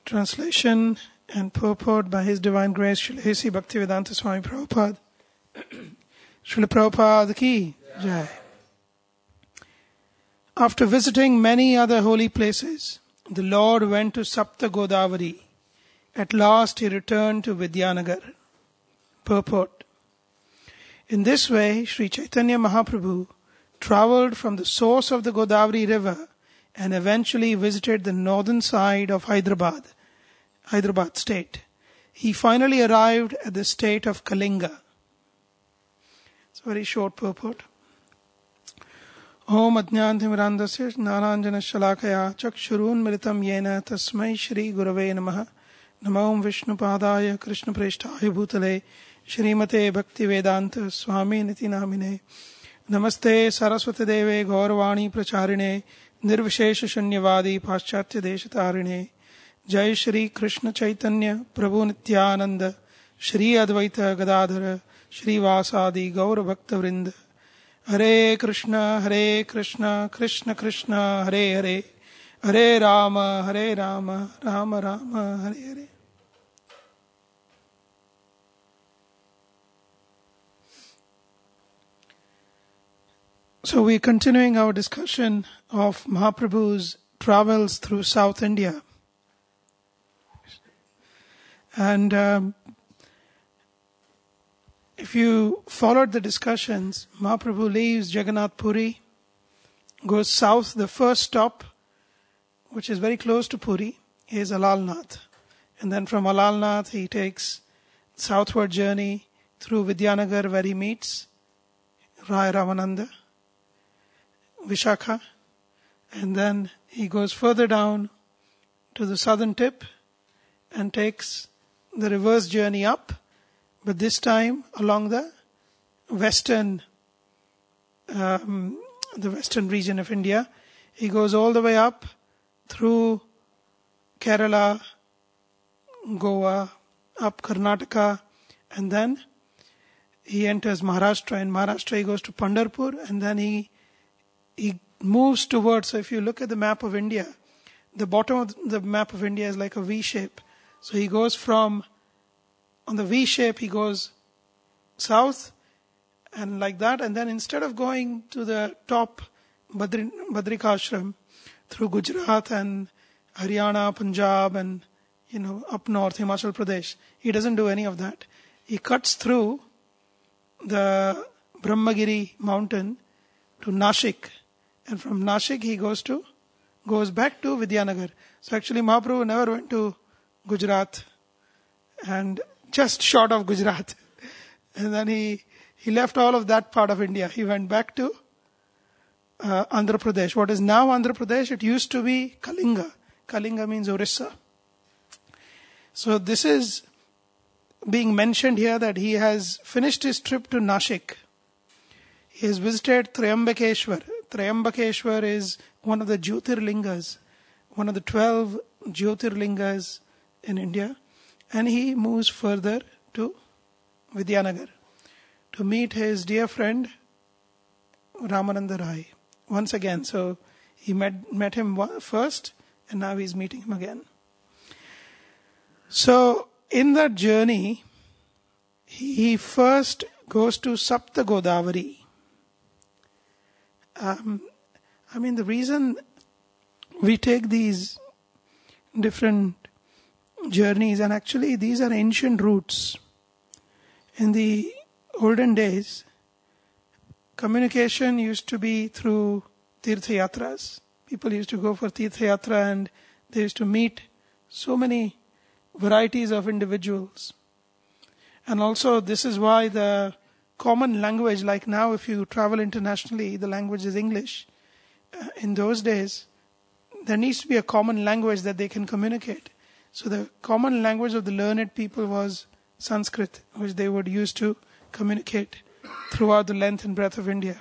Translation and purport by His Divine Grace Srila A.C. Bhaktivedanta Swami Prabhupada. Srila Prabhupada ki Jai. After visiting many other holy places, the Lord went to Sapta Godavari. At last He returned to Vidyanagar. Purport. In this way, Sri Chaitanya Mahaprabhu travelled from the source of the Godavari river and eventually visited the northern side of Hyderabad state. He finally arrived at the state of Kalinga. It's a very short purport. Om Ajnantimirandasya Naranjana Shalakaya Chakshurun Militam Yena Tasmai Shri Gurave Namaha Namo Vishnu Padaya Krishna Preshtaya Bhutale Shrimate Bhakti Vedanta Swami Niti Namine Namaste Saraswati Deve Gauravani Pracharine Nirvishesha Shunyavadi Paschatya Deshatarine Jai Shri Krishna Chaitanya Prabhu Nityananda Shri Advaita Gadadhara Shri Vasadi Gaura Bhakta Vrinda Hare Krishna Krishna Krishna Hare Hare Hare Rama Rama Rama Hare Hare. So we're continuing our discussion of Mahaprabhu's travels through South India. And if you followed the discussions, Mahaprabhu leaves Jagannath Puri, goes south. The first stop, which is very close to Puri, is Alalnath. And then from Alalnath he takes southward journey through Vidyanagar, where he meets Rai Ramananda, Vishakha, and then he goes further down to the southern tip and takes the reverse journey up, but this time along the western region of India. He goes all the way up through Kerala, Goa, up Karnataka, and then he enters Maharashtra. In Maharashtra he goes to Pandharpur, and then he moves towards, so if you look at the map of India, the bottom of the map of India is like a V shape. So he goes on the V shape, he goes south and like that, and then instead of going to the top Badrikashram through Gujarat and Haryana, Punjab and up north Himachal Pradesh, he doesn't do any of that. He cuts through the Brahmagiri mountain to Nashik, and from Nashik he goes back to Vidyanagar. So actually Mahaprabhu never went to Gujarat, and just short of Gujarat. And then he left all of that part of India. He went back to Andhra Pradesh. What is now Andhra Pradesh, it used to be Kalinga. Kalinga means Orissa. So this is being mentioned here that he has finished his trip to Nashik. He has visited Triambakeshwar. Triambakeshwar is one of the Jyotirlingas, one of the 12 Jyotirlingas in India. And he moves further to Vidyanagar to meet his dear friend Ramananda Rai once again. So he met him first, and now he's meeting him again. So in that journey, he first goes to Sapta Godavari. The reason we take these different journeys, and actually these are ancient routes. In the olden days, communication used to be through Tirtha Yatras. People used to go for Tirtha Yatra and they used to meet so many varieties of individuals. And also this is why the common language, like now if you travel internationally, the language is English. In those days, there needs to be a common language that they can communicate. So the common language of the learned people was Sanskrit, which they would use to communicate throughout the length and breadth of India.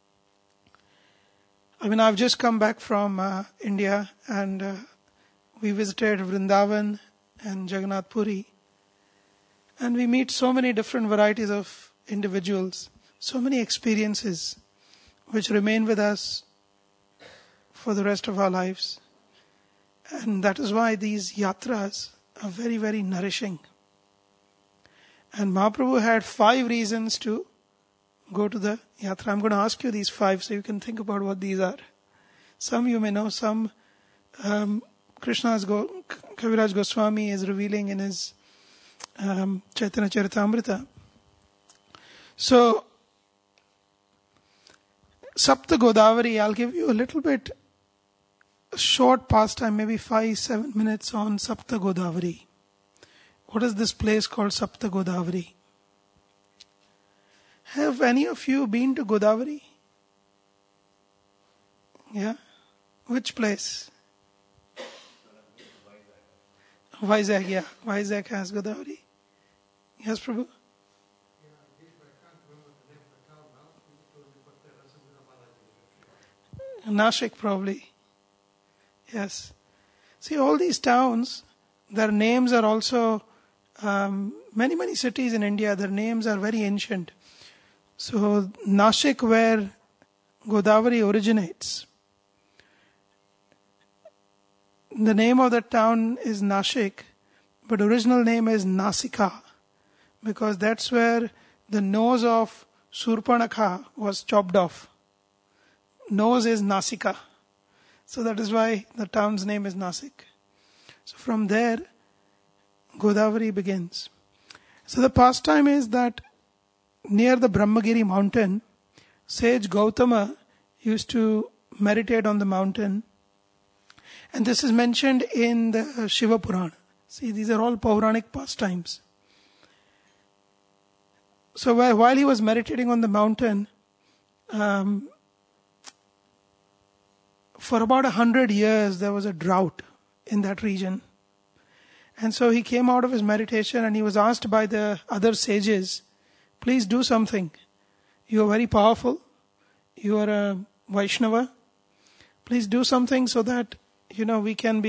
I've just come back from India, and we visited Vrindavan and Jagannath Puri. And we meet so many different varieties of individuals, so many experiences which remain with us for the rest of our lives. And that is why these yatras are very, very nourishing. And Mahaprabhu had 5 reasons to go to the yatra. I'm going to ask you these 5 so you can think about what these are. Some you may know, some Kaviraj Goswami is revealing in his Chaitanya Charitamrita. So, Sapta Godavari, I'll give you a little bit short pastime, maybe 5-7 minutes on Sapta Godavari. What is this place called Sapta Godavari? Have any of you been to Godavari? Yeah? Which place? Vizag, yeah. Vizag has Godavari. Yes, Prabhu? Nashik probably. Yes. See, all these towns, their names are also, many cities in India, their names are very ancient. So, Nashik, where Godavari originates, the name of the town is Nashik, but original name is Nasika, because that's where the nose of Surpanakha was chopped off. Nose is Nasika. So that is why the town's name is Nasik. So from there, Godavari begins. So the pastime is that near the Brahmagiri mountain, sage Gautama used to meditate on the mountain. And this is mentioned in the Shiva Purana. See, these are all Puranic pastimes. So while he was meditating on the mountain, for about 100 years there was a drought in that region. And so he came out of his meditation and he was asked by the other sages, please do something. You are very powerful. You are a Vaishnava. Please do something so that, we can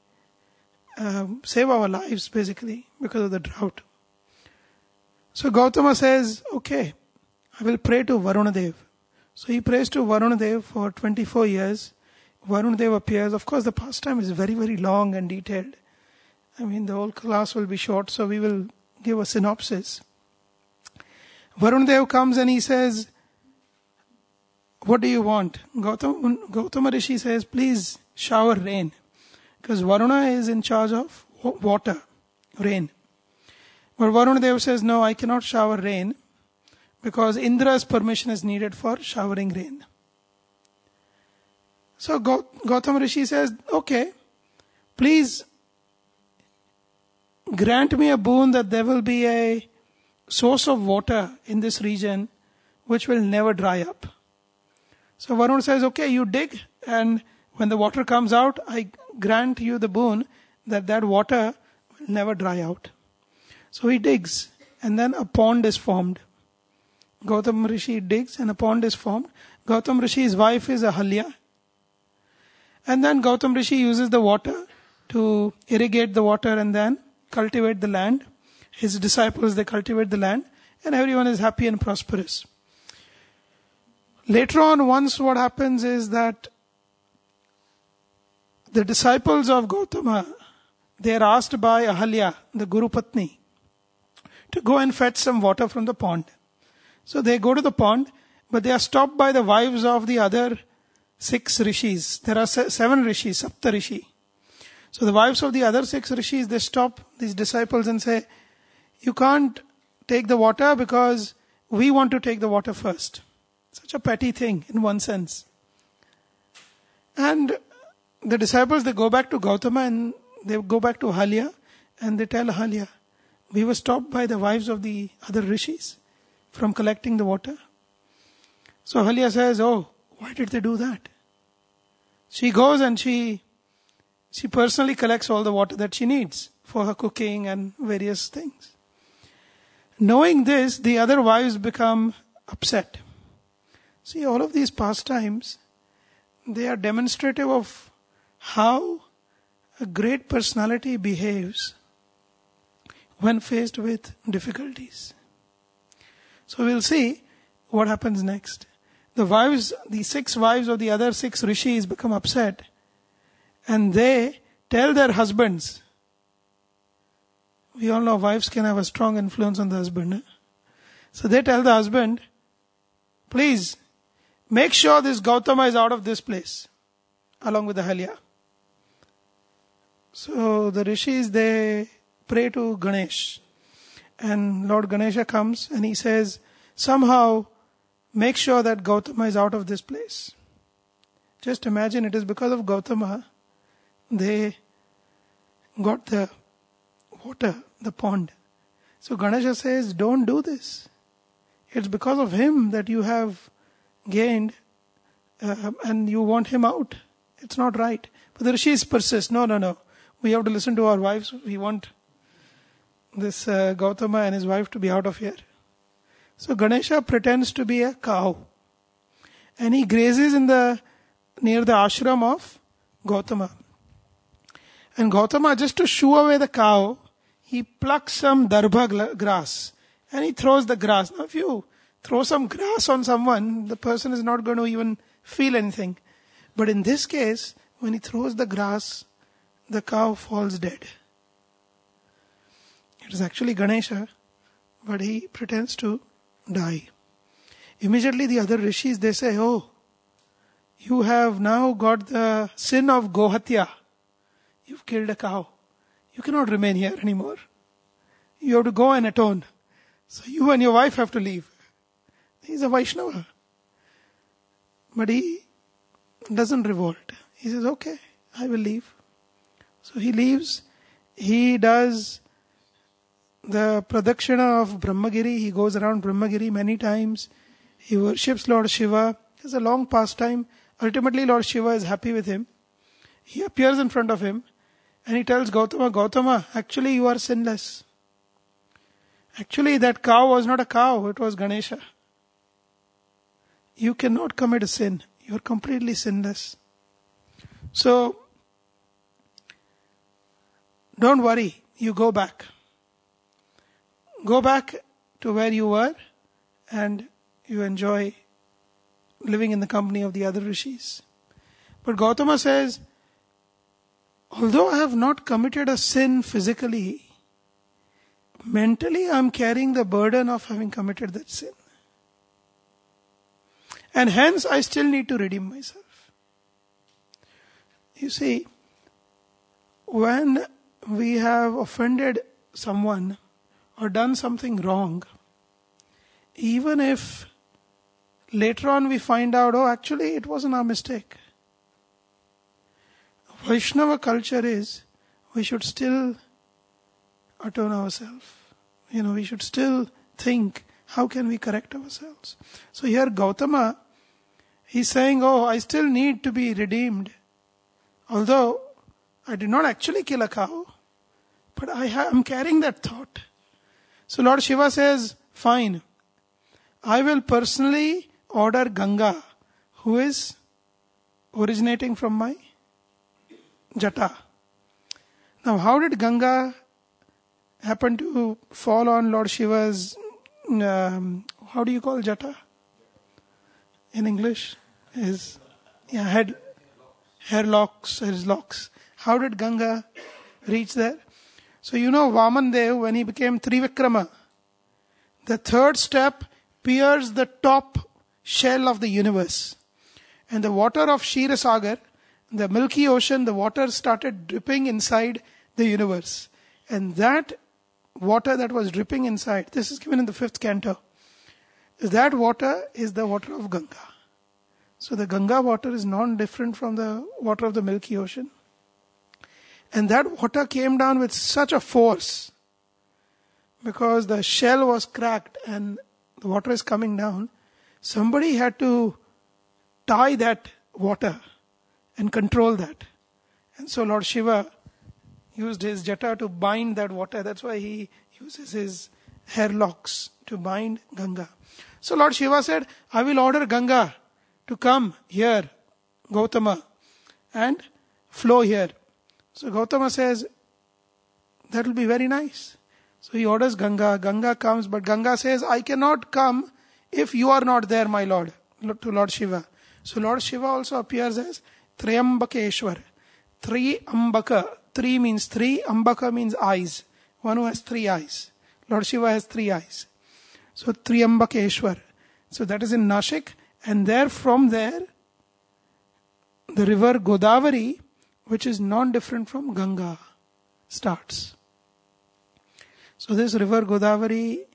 save our lives basically because of the drought. So Gautama says, okay, I will pray to Varunadev. So he prays to Varunadev for 24 years. Varunadev appears. Of course, the pastime is very, very long and detailed. The whole class will be short, so we will give a synopsis. Varunadev comes and he says, what do you want? Gautama Rishi says, please shower rain. Because Varuna is in charge of water, rain. But Varunadev says, no, I cannot shower rain because Indra's permission is needed for showering rain. So Gautama Rishi says, okay, please grant me a boon that there will be a source of water in this region which will never dry up. So Varuna says, okay, you dig, and when the water comes out, I grant you the boon that water will never dry out. So he digs, and then a pond is formed. Gautama Rishi digs and a pond is formed. Gautama Rishi's wife is Ahalya. And then Gautama Rishi uses the water to irrigate the water and then cultivate the land. His disciples, they cultivate the land, and everyone is happy and prosperous. Later on, once what happens is that the disciples of Gautama, they are asked by Ahalya, the Guru Patni, to go and fetch some water from the pond. So they go to the pond, but they are stopped by the wives of the other 6 rishis. There are 7 rishis, Sapta Rishi. So the wives of the other 6 rishis, they stop these disciples and say, you can't take the water because we want to take the water first. Such a petty thing in one sense. And the disciples, they go back to Gautama and they go back to Ahalya and they tell Ahalya, we were stopped by the wives of the other rishis from collecting the water. So Ahalya says, oh, why did they do that? She goes and she personally collects all the water that she needs for her cooking and various things. Knowing this, the other wives become upset. See, all of these pastimes, they are demonstrative of how a great personality behaves when faced with difficulties. So we'll see what happens next. The 6 wives of the other 6 rishis become upset, and they tell their husbands. We all know wives can have a strong influence on the husband. Eh? So they tell the husband, please, make sure this Gautama is out of this place, along with the Halya. So the rishis, they pray to Ganesh. And Lord Ganesha comes and he says, somehow make sure that Gautama is out of this place. Just imagine, it is because of Gautama they got the water, the pond. So Ganesha says, don't do this. It's because of him that you have gained and you want him out. It's not right. But the rishis persist. No. We have to listen to our wives. We want this Gautama and his wife to be out of here. So Ganesha pretends to be a cow. And he grazes near the ashram of Gautama. And Gautama, just to shoo away the cow, he plucks some darbha grass. And he throws the grass. Now if you throw some grass on someone, the person is not going to even feel anything. But in this case, when he throws the grass, the cow falls dead. It is actually Ganesha, but he pretends to die. Immediately the other rishis, they say, oh, you have now got the sin of Gohatya. You've killed a cow. You cannot remain here anymore. You have to go and atone. So you and your wife have to leave. He's a Vaishnava. But he doesn't revolt. He says, okay, I will leave. So he leaves. He does the pradakshina of Brahmagiri. He goes around Brahmagiri many times. He worships Lord Shiva. It's a long pastime. Ultimately, Lord Shiva is happy with him. He appears in front of him and he tells Gautama, actually you are sinless. Actually, that cow was not a cow, it was Ganesha. You cannot commit a sin. You are completely sinless. So, don't worry, you go back. Go back to where you were and you enjoy living in the company of the other rishis. But Gautama says, although I have not committed a sin physically, mentally I am carrying the burden of having committed that sin. And hence I still need to redeem myself. You see, when we have offended someone or done something wrong, even if later on we find out, oh, actually it wasn't our mistake. Vaishnava culture is, we should still atone ourselves. We should still think, how can we correct ourselves? So here Gautama, he's saying, oh, I still need to be redeemed. Although I did not actually kill a cow, but I'm carrying that thought. So Lord Shiva says, fine, I will personally order Ganga, who is originating from my jata. Now, how did Ganga happen to fall on Lord Shiva's, how do you call jata? In English? His hair locks, his locks. How did Ganga reach there? So Vaman Dev, when he became Trivikrama, the third step pierced the top shell of the universe. And the water of Kshirosagar, the Milky Ocean, the water started dripping inside the universe. And that water that was dripping inside, this is given in the 5th canto, that water is the water of Ganga. So the Ganga water is non-different from the water of the Milky Ocean. And that water came down with such a force, because the shell was cracked and the water is coming down. Somebody had to tie that water and control that. And so Lord Shiva used his jata to bind that water. That's why he uses his hair locks to bind Ganga. So Lord Shiva said, I will order Ganga to come here, Gautama, and flow here. So Gautama says, that will be very nice. So he orders Ganga. Ganga comes, but Ganga says, I cannot come if you are not there, my Lord, to Lord Shiva. So Lord Shiva also appears as Triambakeshwar. Three Ambaka. Three means three. Ambaka means eyes. One who has three eyes. Lord Shiva has three eyes. So Triambakeshwar. So that is in Nashik. And from there, the river Godavari, which is non-different from Ganga, starts. So this river Godavari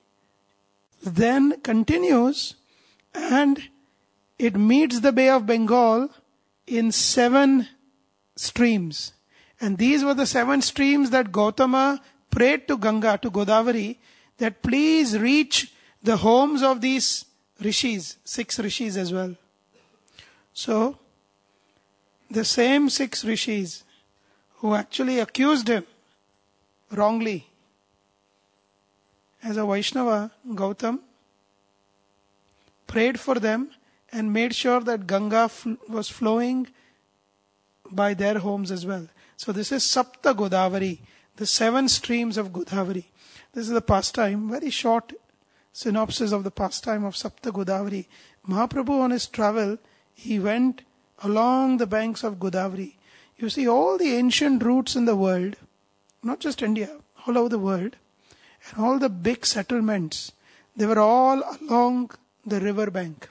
then continues and it meets the Bay of Bengal in 7 streams. And these were the 7 streams that Gautama prayed to Ganga, to Godavari, that please reach the homes of these rishis, 6 rishis as well. So, the same 6 rishis who actually accused him wrongly as a Vaishnava, Gautam prayed for them and made sure that Ganga was flowing by their homes as well. So this is Sapta Godavari, the 7 streams of Godavari. This is the pastime, very short synopsis of the pastime of Sapta Godavari. Mahaprabhu on his travel, he went along the banks of Godavari. You see, all the ancient routes in the world, not just India, all over the world, and all the big settlements, they were all along the river bank.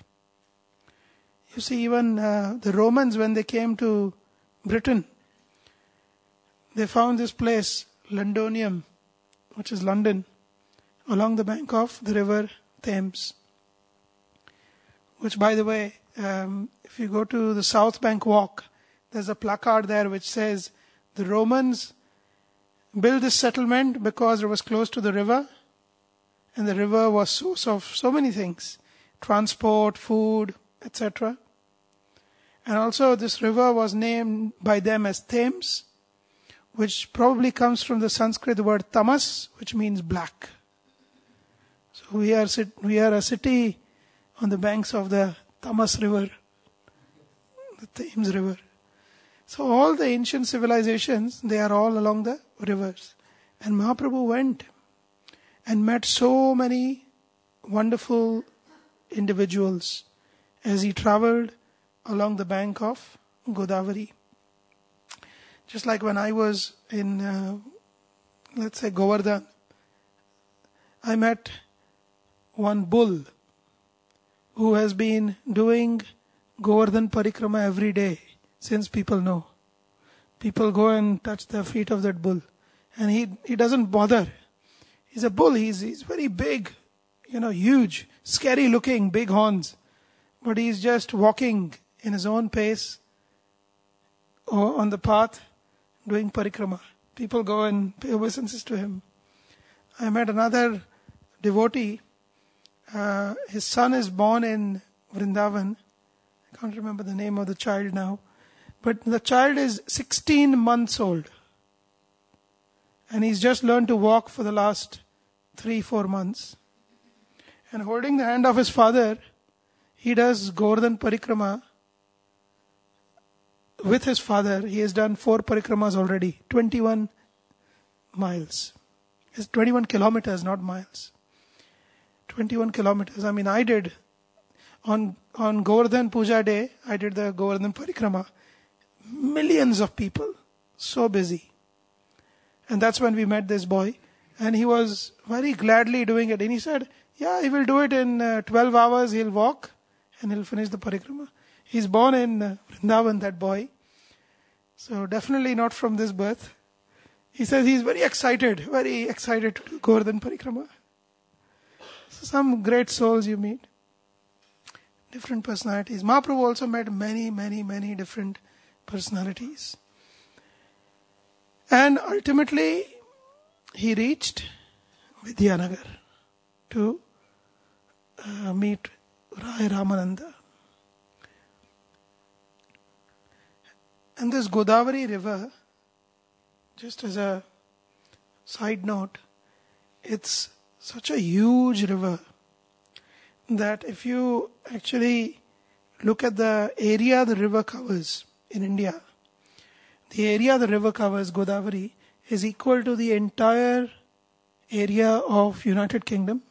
You see, even the Romans, when they came to Britain, they found this place, Londonium, which is London, along the bank of the river Thames. Which, by the way, if you go to the South Bank Walk, there's a placard there which says, the Romans built this settlement because it was close to the river, and the river was source of so many things, transport, food, etc. And also this river was named by them as Thames, which probably comes from the Sanskrit word tamas, which means black. So we are a city on the banks of the Tamas river, the Thames river. So all the ancient civilizations, they are all along the rivers. And Mahaprabhu went and met so many wonderful individuals as he traveled along the bank of Godavari. Just like when I was in, let's say, Govardhan, I met one bull who has been doing Govardhan Parikrama every day since people know. People go and touch the feet of that bull. And he doesn't bother. He's a bull. He's very big, huge, scary looking, big horns. But he's just walking in his own pace on the path doing parikrama. People go and pay obeisances to him. I met another devotee. His son is born in Vrindavan. I can't remember the name of the child now. But the child is 16 months old. And he's just learned to walk for the last 3-4 months. And holding the hand of his father, he does Govardhan Parikrama with his father. He has done 4 parikramas already, 21 miles. It's 21 kilometers, not miles. 21 kilometers. I did, on Govardhan Puja Day, I did the Govardhan Parikrama. Millions of people, so busy. And that's when we met this boy. And he was very gladly doing it. And he said, he will do it in 12 hours, he'll walk and he'll finish the parikrama. He's born in Vrindavan, that boy. So definitely not from this birth. He says he's very excited to do Govardhan Parikrama. So some great souls you meet. Different personalities. Mahaprabhu also met many, many, many different personalities. And ultimately, he reached Vidyanagar to meet Rai Ramananda. And this Godavari river, just as a side note, it's such a huge river that if you actually look at the area the river covers in India, the area the river covers, Godavari, is equal to the entire area of United Kingdom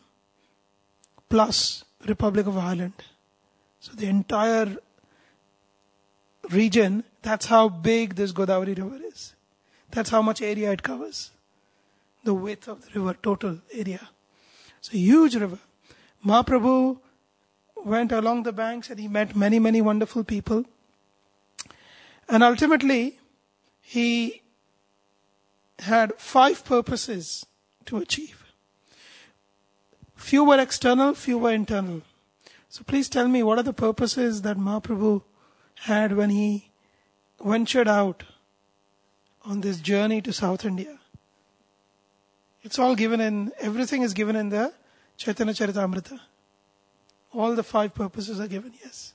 plus Republic of Ireland. So the entire region, that's how big this Godavari river is. That's how much area it covers. The width of the river, total area. It's a huge river. Mahaprabhu went along the banks and he met many, many wonderful people. And ultimately, he had 5 purposes to achieve. Few were external, few were internal. So please tell me, what are the purposes that Mahaprabhu had when he ventured out on this journey to South India? It's all given in, everything is given in the Chaitanya Charitamrita. All the 5 purposes are given, yes.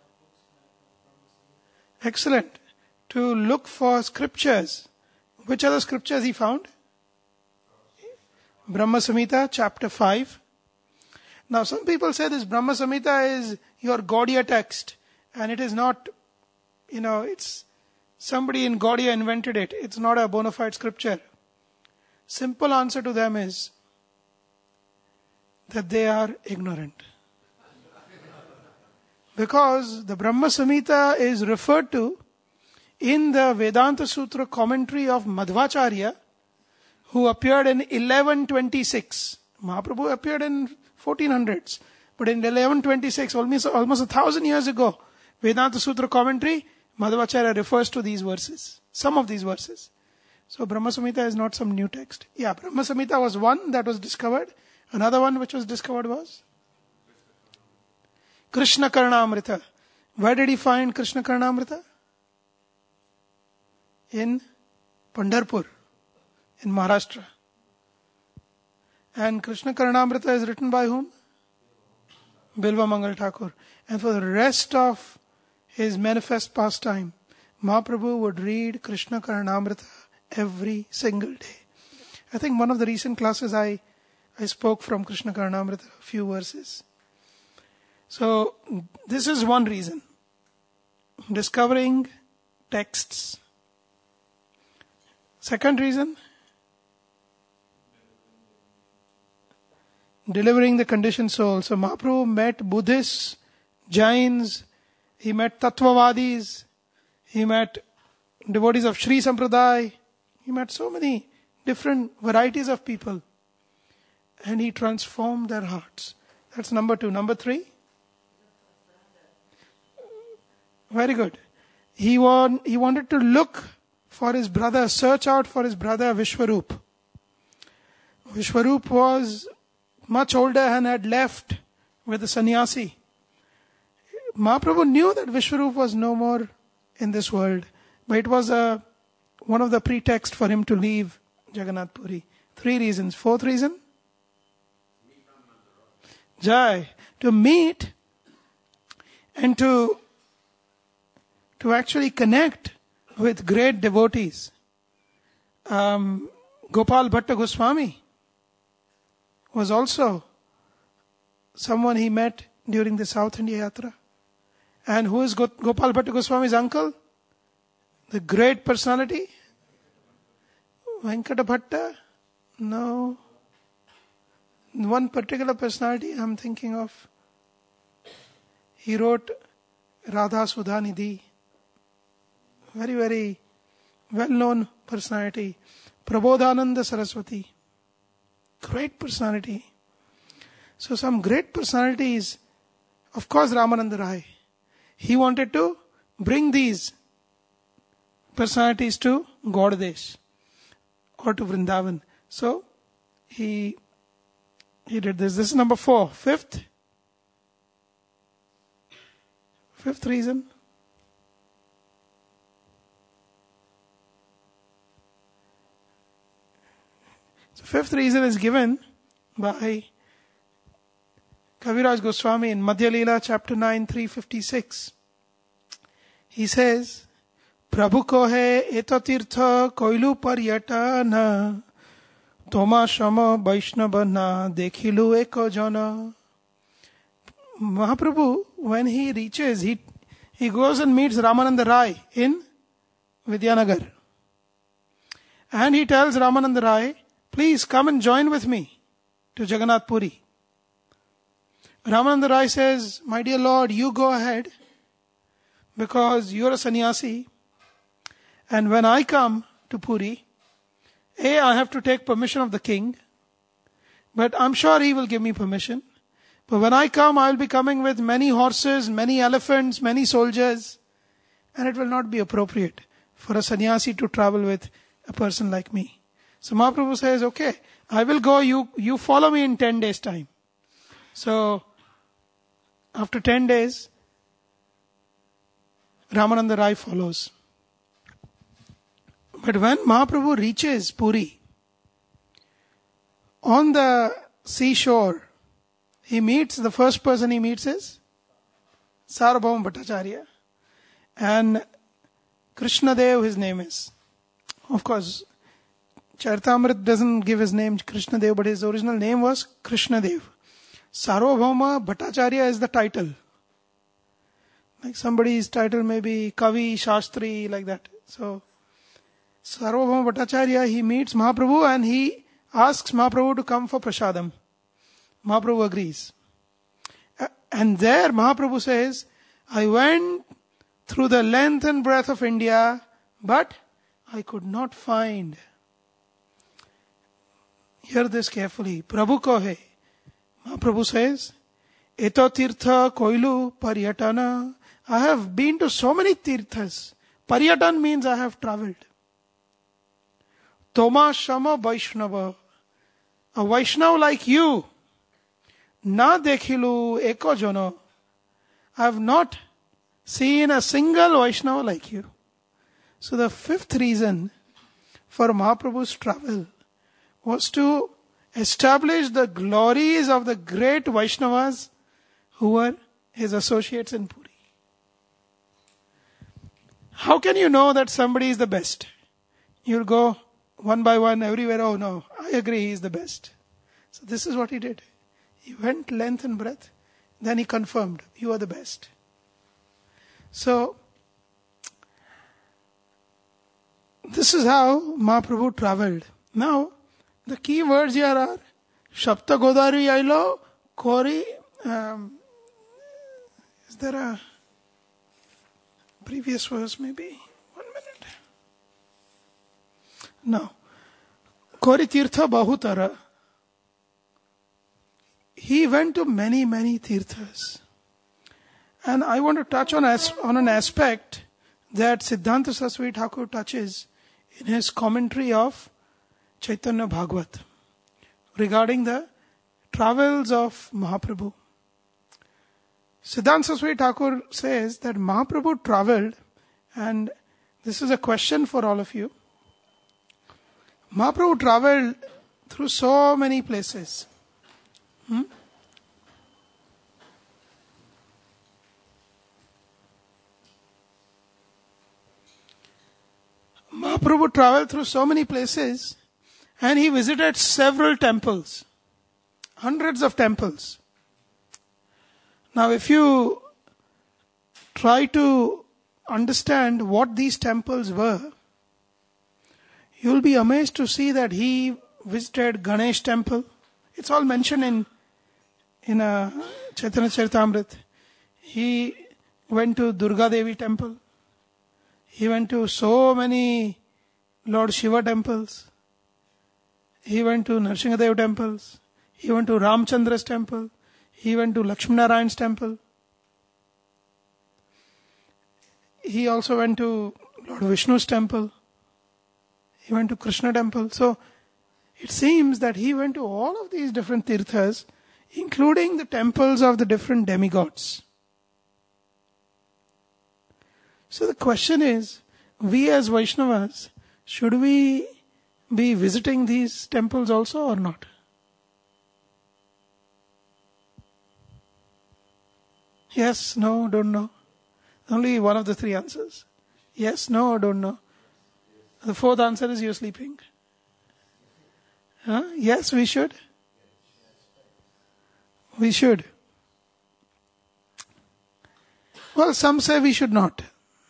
Excellent. To look for scriptures. Which are the scriptures he found? Brahma Samhita, chapter 5. Now some people say this Brahma Samhita is your Gaudiya text. And it is not, it's somebody in Gaudiya invented it. It's not a bona fide scripture. Simple answer to them is that they are ignorant. Because the Brahma Samhita is referred to in the Vedanta Sutra commentary of Madhvacharya, who appeared in 1126. Mahaprabhu appeared in 1400s. But in 1126, almost 1,000 years ago, Vedanta Sutra commentary, Madhvacharya refers to these verses. Some of these verses. So Brahma Samhita is not some new text. Yeah, Brahma Samhita was one that was discovered. Another one which was discovered was Krishna Karnamrita. Where did he find Krishna Karnamrita? In Pandharpur, in Maharashtra. And Krishna Karnamrita is written by whom? Bilva Mangal Thakur. And for the rest of his manifest pastime, Mahaprabhu would read Krishna Karnamrita every single day. I think one of the recent classes I spoke from Krishna Karnamrita, a few verses. So, this is one reason. Discovering texts. Second reason, delivering the conditioned soul. So Mahaprabhu met Buddhists, Jains, he met Tattvavadis, he met devotees of Sri Sampradaya, he met so many different varieties of people. And he transformed their hearts. That's number 2. Number 3? Very good. He wanted to look for his brother, search out for his brother Vishwarup. Vishwarup was much older and had left with the sannyasi. Mahaprabhu knew that Vishwarup was no more in this world, but it was one of the pretexts for him to leave Jagannath Puri. 3 reasons. 4th reason? Jai. To meet and to actually connect with great devotees. Gopal Bhatta Goswami was also someone he met during the South India Yatra. And who is Gopal Bhatta Goswami's uncle? The great personality? Venkata Bhatta? No. One particular personality I'm thinking of. He wrote Radha Sudha Nidhi. Very, very well-known personality. Prabodhananda Saraswati. Great personality. So some great personalities. Of course, Ramananda Rai. He wanted to bring these personalities to Gaudadesh or to Vrindavan. So, he did this. This is number 4. 5th reason. So 5th reason is given by Kaviraj Goswami in Madhya Leela chapter 9, 356. He says, Prabhu ko hai eta tirtha koilu paryatana toma shama vaishnavana dekhilu eko jana. Mahaprabhu, when he reaches, he goes and meets Ramananda Rai in Vidyanagar. And he tells Ramananda Rai, please come and join with me to Jagannath Puri. Ramananda Rai says, my dear Lord, you go ahead. because you're a sannyasi, and when I come to Puri, I have to take permission of the king, but I'm sure he will give me permission. But when I come, I'll be coming with many horses, many elephants, many soldiers, and it will not be appropriate for a sannyasi to travel with a person like me. So Mahaprabhu says, okay, I will go, you follow me in 10 days' time. So, after 10 days, Ramananda Rai follows. But when Mahaprabhu reaches Puri, on the seashore, the first person he meets is Sarvabhauma Bhattacharya. And Krishnadev, his name is. Of course, Charitamrita doesn't give his name Krishnadev, but his original name was Krishnadev. Sarvabhauma Bhattacharya is the title. Like somebody's title may be Kavi, Shastri, like that. So, Sarvabhauma Bhattacharya, he meets Mahaprabhu and he asks Mahaprabhu to come for prasadam. Mahaprabhu agrees. And there Mahaprabhu says, I went through the length and breadth of India, but I could not find. Hear this carefully. Prabhu kohe. Mahaprabhu says, Eto tirtha koilu paryatana. I have been to so many tirthas. Paryatan means I have travelled. Toma shama Vaishnava. A Vaishnava like you. Na dekhilu eko jano. I have not seen a single Vaishnava like you. So the fifth reason for Mahaprabhu's travel was to establish the glories of the great Vaishnavas who were his associates in Puri. How can you know that somebody is the best? You'll go one by one everywhere. Oh no, I agree he is the best. So this is what he did. He went length and breadth. Then he confirmed, you are the best. So, this is how Mahaprabhu travelled. Now, the key words here are Shapta Godari Ailo, Kori. Is there a previous verse maybe? 1 minute. No. Kori Tirtha Bahutara. He went to many, many tirthas. And I want to touch on an aspect that Siddhanta Saraswati Thakur touches in his commentary of Chaitanya Bhagavat regarding the travels of Mahaprabhu. Siddhanta Saraswati Thakur says that Mahaprabhu travelled, and this is a question for all of you. Mahaprabhu travelled through so many places. Mahaprabhu travelled through so many places and he visited several temples. Hundreds of temples. Now if you try to understand what these temples were, you'll be amazed to see that he visited Ganesh temple. It's all mentioned in Chaitanya Charitamrita. He went to Durga Devi temple. He went to so many Lord Shiva temples. He went to Nrsimhadev temples. He went to Ramchandra's temple. He went to Lakshminarayan's temple. He also went to Lord Vishnu's temple. He went to Krishna temple. So, it seems that he went to all of these different tirthas, including the temples of the different demigods. So the question is, we as Vaishnavas, should we be visiting these temples also or not? Yes, no, don't know. Only one of the three answers. Yes, no, or don't know. The fourth answer is you're sleeping. Yes, we should. We should. Well, some say we should not.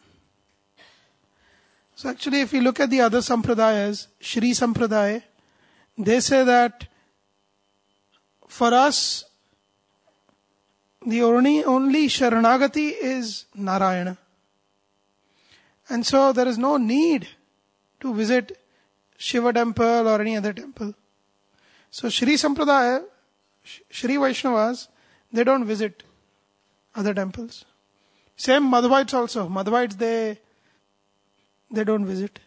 So actually, if you look at the other sampradayas, Shri Sampradaya, they say that for us, the only Sharanagati is Narayana. And so there is no need to visit Shiva temple or any other temple. So Shri Sampradaya, Shri Vaishnavas, they don't visit other temples. Same Madhvaits also. Madhvaits they don't visit.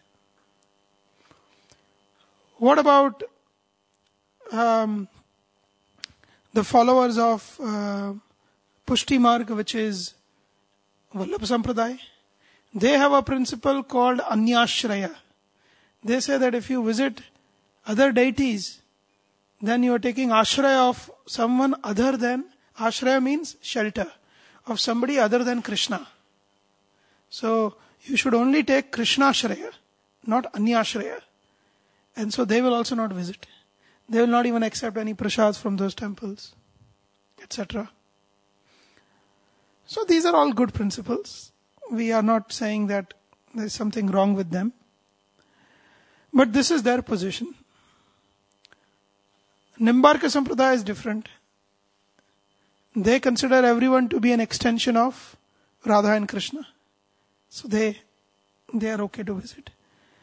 What about the followers of Pushti Marg, which is Vallabha Sampradaya? They have a principle called Anyashraya. They say that if you visit other deities, then you are taking ashraya of someone other than, ashraya means shelter, of somebody other than Krishna. So you should only take Krishna ashraya, not Anyashraya. And so they will also not visit. They will not even accept any prasads from those temples, etc. So these are all good principles. We are not saying that there is something wrong with them. But this is their position. Nimbarka Sampradaya is different. They consider everyone to be an extension of Radha and Krishna. So they are okay to visit.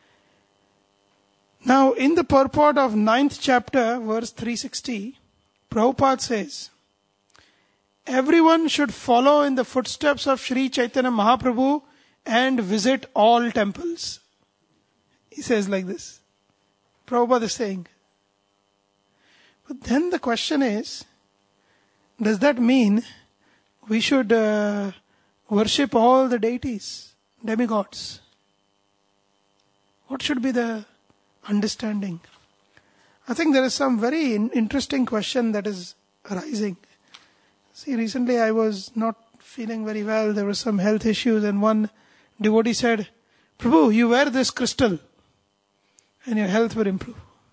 Now, in the purport of 9th chapter, verse 360, Prabhupada says, everyone should follow in the footsteps of Sri Chaitanya Mahaprabhu and visit all temples. He says like this. Prabhupada is saying. But then the question is, does that mean we should worship all the deities, demigods? What should be the understanding? I think there is some very interesting question that is arising. See, recently I was not feeling very well. There were some health issues, and one devotee said, Prabhu, you wear this crystal and your health will improve.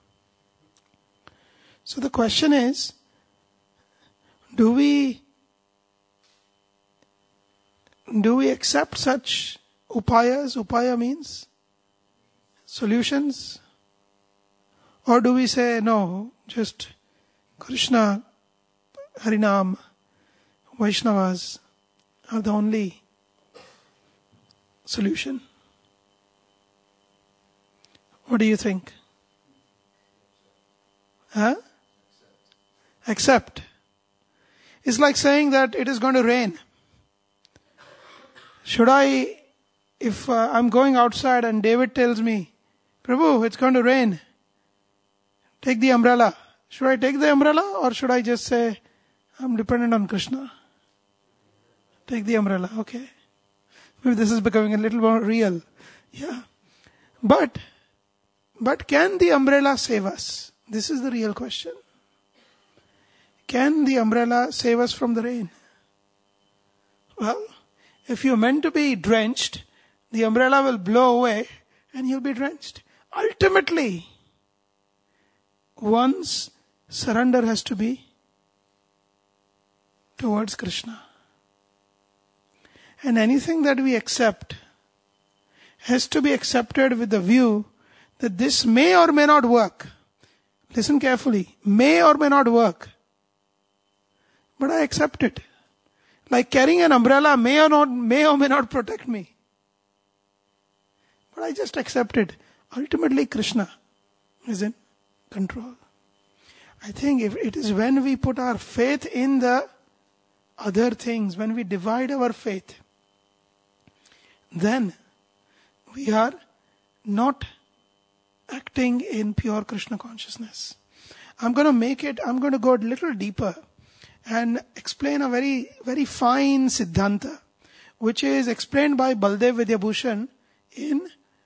So the question is, do we accept such upayas? Upaya means solutions. Or do we say, no, just Krishna, Harinam, Vaishnavas are the only solution? What do you think? Huh? Accept. It's like saying that it is going to rain. Should I, if I'm going outside and David tells me, Prabhu, it's going to rain, take the umbrella. Should I take the umbrella, or should I just say, I'm dependent on Krishna? Take the umbrella, okay. Maybe this is becoming a little more real. Yeah. But can the umbrella save us? This is the real question. Can the umbrella save us from the rain? Well, if you're meant to be drenched, the umbrella will blow away and you'll be drenched. Ultimately, one's surrender has to be towards Krishna. And anything that we accept has to be accepted with the view that this may or may not work. Listen carefully. May or may not work. But I accept it. Like carrying an umbrella may or may not protect me. But I just accept it. Ultimately, Krishna is in control. I think if it is when we put our faith in the other things, when we divide our faith, then we are not acting in pure Krishna consciousness. I'm going to go a little deeper and explain a very, very fine Siddhanta, which is explained by Baldev Vidyabhushan in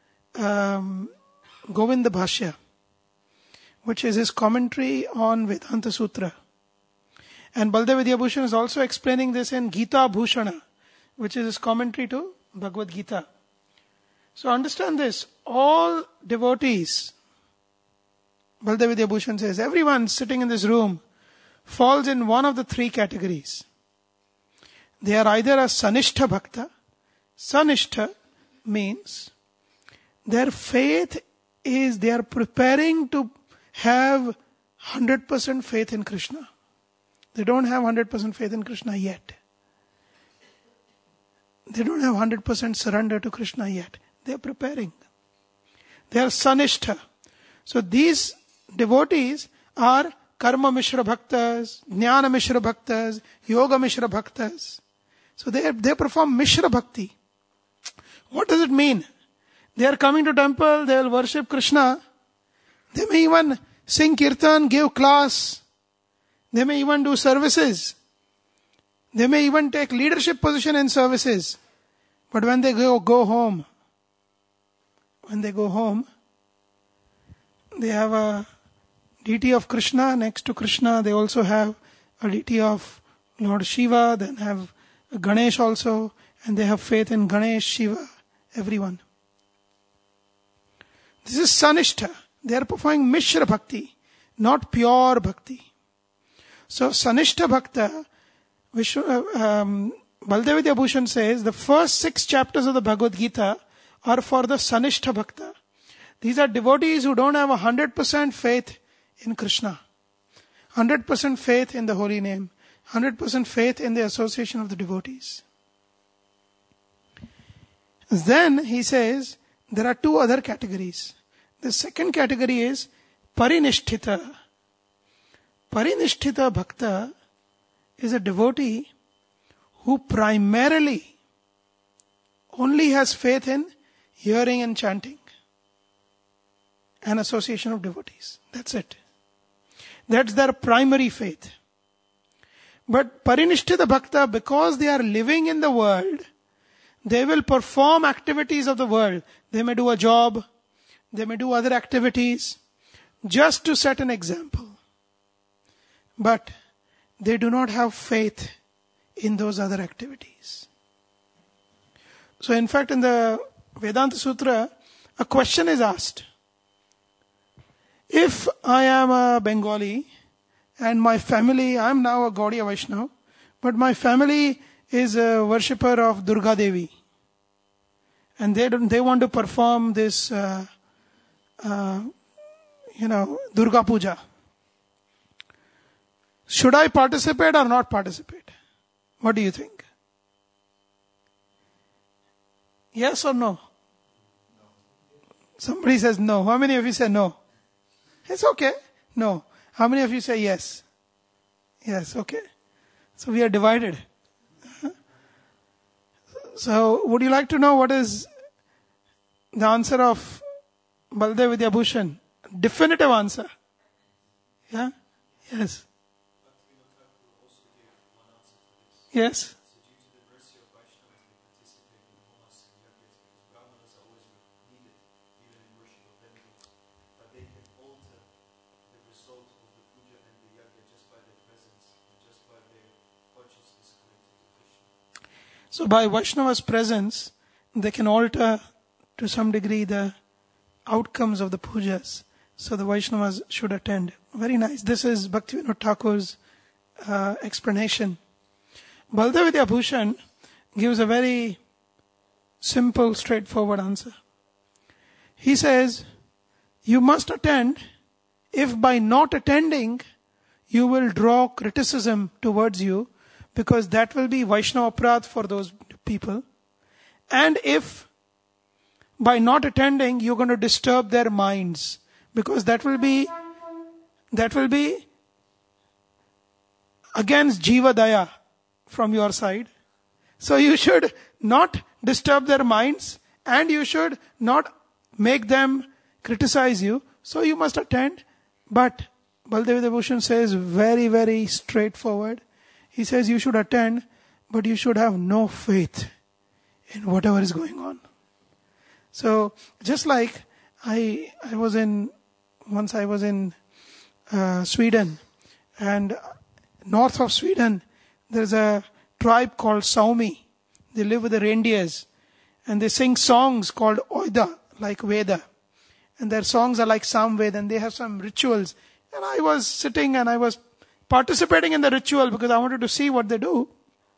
Govinda Bhashya, which is his commentary on Vedanta Sutra. And Baldev Vidyabhushan is also explaining this in Gita Bhushana, which is his commentary to Bhagavad Gita. So understand this, all devotees, Baldev Vidyabhushan says, everyone sitting in this room falls in one of the three categories. They are either a Sanishtha Bhakta. Sanishtha means their faith is, they are preparing to have 100% faith in Krishna. They don't have 100% faith in Krishna yet. They don't have 100% surrender to Krishna yet. They are preparing. They are Sanishtha. So these devotees are Karma Mishra Bhaktas, Jnana Mishra Bhaktas, Yoga Mishra Bhaktas. So they perform Mishra Bhakti. What does it mean? They are coming to temple, they will worship Krishna. They may even sing kirtan, give class. They may even do services. They may even take leadership position in services. But when they go home, they have a deity of Krishna. Next to Krishna, they also have a deity of Lord Shiva. Then have Ganesh also. And they have faith in Ganesh, Shiva, everyone. This is Sanishtha. They are performing Mishra Bhakti, not pure Bhakti. So Sanishtha Bhakta, Baldev Vidya Bhushan says, the first 6 chapters of the Bhagavad Gita are for the Sanishtha Bhakta. These are devotees who don't have 100% faith in Krishna, 100% faith in the holy name, 100% faith in the association of the devotees. Then he says, there are 2 other categories. The second category is Parinishtita. Parinishtita Bhakta is a devotee who primarily only has faith in hearing and chanting. An association of devotees. That's it. That's their primary faith. But Parinishtita Bhakta, because they are living in the world, they will perform activities of the world. They may do a job, they may do other activities, just to set an example. But they do not have faith in those other activities. So in fact, in the Vedanta Sutra, a question is asked. If I am a Bengali and my family, I am now a Gaudiya Vaishnava, but my family is a worshipper of Durga Devi, and they want to perform this, Durga Puja. Should I participate or not participate? What do you think? Yes or no? Somebody says no. How many of you say no? It's okay. No. How many of you say yes? Yes, okay. So we are divided. So would you like to know what is the answer of Baldev Vidya Bhushan? Definitive answer. Yeah? Yes. Yes. So by Vaishnava's presence, they can alter to some degree the outcomes of the pujas. So the Vaishnavas should attend. Very nice. This is Bhaktivinoda Thakur's explanation. Baldev Vidya Bhushan gives a very simple, straightforward answer. He says, you must attend if by not attending, you will draw criticism towards you, because that will be Vaishnava Aparadh for those people. And if by not attending, you're going to disturb their minds, because that will be against Jiva Daya from your side. So you should not disturb their minds, and you should not make them criticize you. So you must attend. But Baldev Vidya Bhushan says very, very straightforward. He says you should attend, but you should have no faith in whatever is going on. So just like I was in Sweden, and north of Sweden there's a tribe called Saumi. They live with the reindeers, and they sing songs called Oida, like Veda, and their songs are like Samved, and they have some rituals. And I was sitting and I was participating in the ritual because I wanted to see what they do.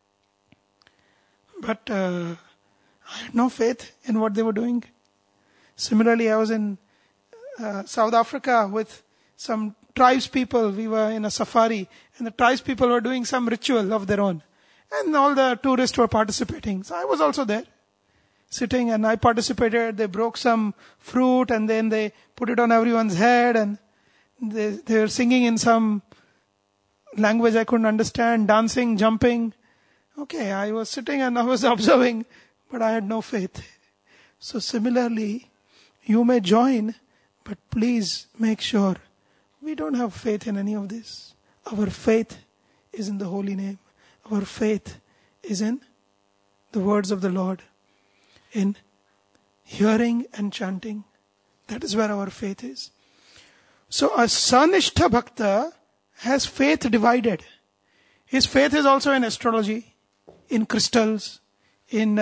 But I had no faith in what they were doing. Similarly, I was in South Africa with some tribes people. We were in a safari, and the tribes people were doing some ritual of their own. And all the tourists were participating. So I was also there. sitting, and I participated. They broke some fruit and then they put it on everyone's head, and they were singing in some language I couldn't understand, dancing, jumping. Okay, I was sitting and I was observing, but I had no faith. So similarly, you may join, but please make sure we don't have faith in any of this. Our faith is in the holy name. Our faith is in the words of the Lord, in hearing and chanting. That is where our faith is. So a Sanishta Bhakta has faith divided. His faith is also in astrology, in crystals, in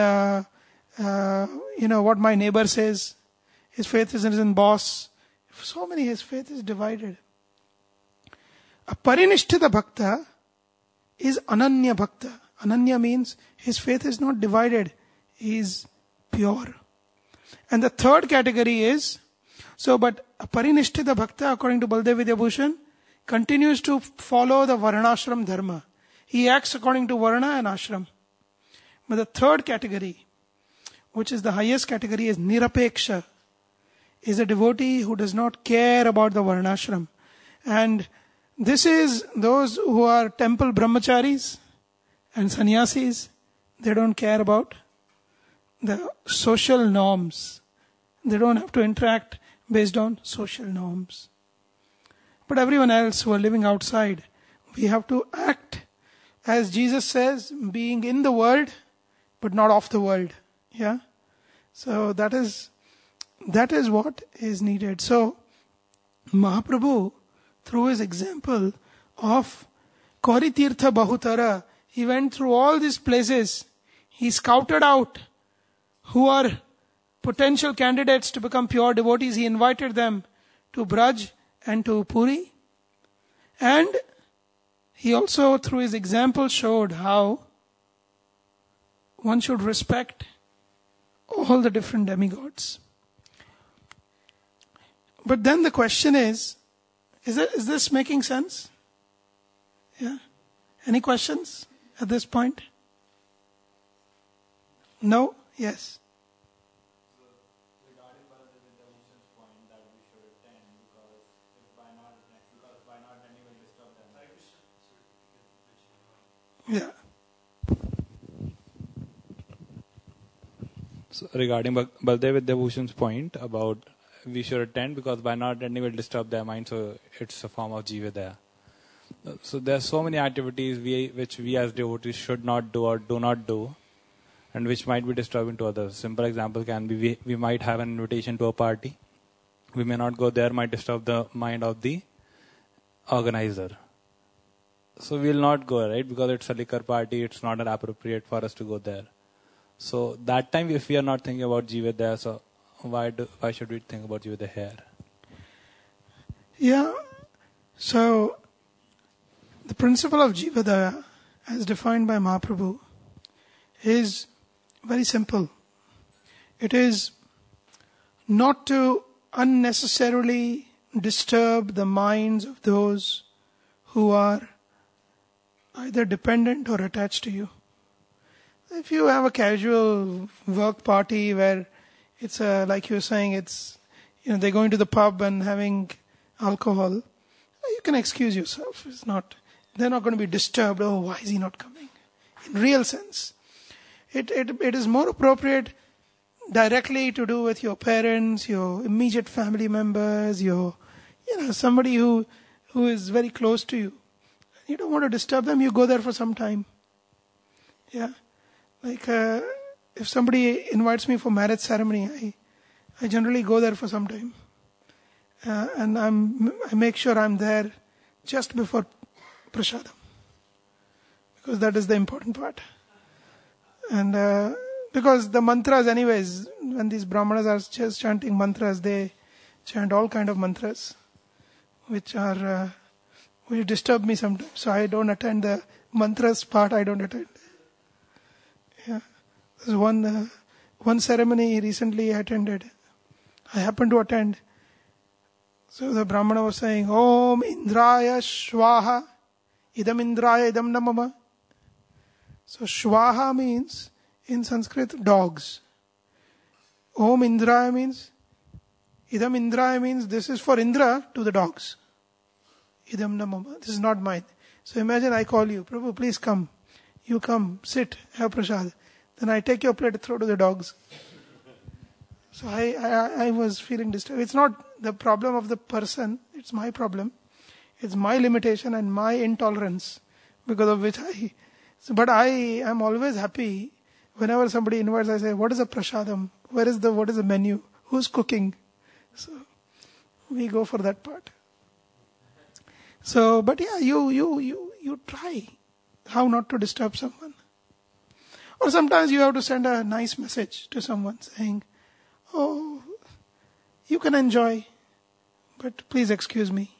what my neighbor says. His faith is in boss. So many, his faith is divided. A Parinishthita Bhakta is Ananya Bhakta. Ananya means his faith is not divided. He is pure. And the third category is, but a Parinishthita Bhakta, according to Baldev Vidyabhushan, continues to follow the Varnashram Dharma. He acts according to Varna and Ashram. But the third category, which is the highest category, is Nirapeksha, is a devotee who does not care about the Varnashram. And this is those who are temple brahmacharis and sannyasis. They don't care about the social norms. They don't have to interact based on social norms. But everyone else who are living outside, we have to act, as Jesus says, being in the world, but not of the world. Yeah? So that is what is needed. So, Mahaprabhu, through his example of Kauritirtha Bahutara, he went through all these places. He scouted out who are potential candidates to become pure devotees. He invited them to Braj and to Puri. And he also, through his example, showed how one should respect all the different demigods. But then the question is this making sense? Yeah? Any questions at this point? No? Yes? Regarding Baladev Vidyabhushan's point that we should attend, because by not attending will disturb them. Yeah. So regarding Baladev Vidyabhushan's point about we should attend because by not attending will disturb their mind, so it's a form of Jividaya. So there are so many activities which we as devotees should not do or do not do, and which might be disturbing to others. Simple example can be we might have an invitation to a party. We may not go there, might disturb the mind of the organizer. So we will not go, right? Because it's a liquor party, it's not appropriate for us to go there. So that time, if we are not thinking about Jividaya, so why should we think about Jividaya here? Yeah. So the principle of Jividaya, as defined by Mahaprabhu, is very simple. It is not to unnecessarily disturb the minds of those who are either dependent or attached to you. If you have a casual work party where it's like you were saying, it's they're going to the pub and having alcohol, you can excuse yourself. They're not going to be disturbed. Oh, why is he not coming? In real sense, it is more appropriate directly to do with your parents, your immediate family members, somebody who is very close to you. You don't want to disturb them. You go there for some time. Yeah. Like, if somebody invites me for marriage ceremony, I generally go there for some time. And I make sure I'm there just before prasadam. Because that is the important part. And because the mantras anyways, when these brahmanas are just chanting mantras, they chant all kind of mantras, which disturb me sometimes. So I don't attend the mantras part, I don't attend. Yeah. There's one ceremony recently I attended. I happened to attend. So the Brahmana was saying, Om Indraya Shwaha, Idam Indraya Idam Namama. So Shwaha means, in Sanskrit, dogs. Om Indraya means, Idam Indraya means this is for Indra to the dogs. Idam Namama, this is not mine. So imagine I call you, Prabhu, please come. You come, sit, have prasad. Then I take your plate, throw to the dogs. So I was feeling disturbed. It's not the problem of the person, it's my problem. It's my limitation and my intolerance, because of which but I am always happy whenever somebody invites. I say, what is a prasadam? What is the menu? Who's cooking? So we go for that part. So, but yeah, you try how not to disturb someone. Or sometimes you have to send a nice message to someone saying, oh, you can enjoy, but please excuse me.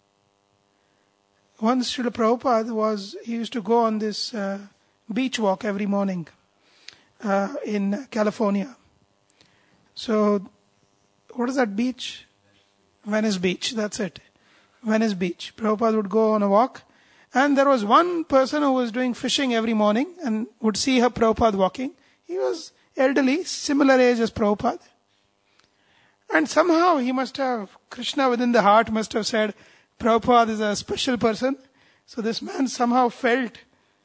Once Srila Prabhupada he used to go on this beach walk every morning in California. So, what is that beach? Venice Beach, that's it. Venice Beach. Prabhupada would go on a walk, and there was one person who was doing fishing every morning and would see her Prabhupada walking. He was elderly, similar age as Prabhupada. And somehow Krishna within the heart must have said, Prabhupada is a special person. So this man somehow felt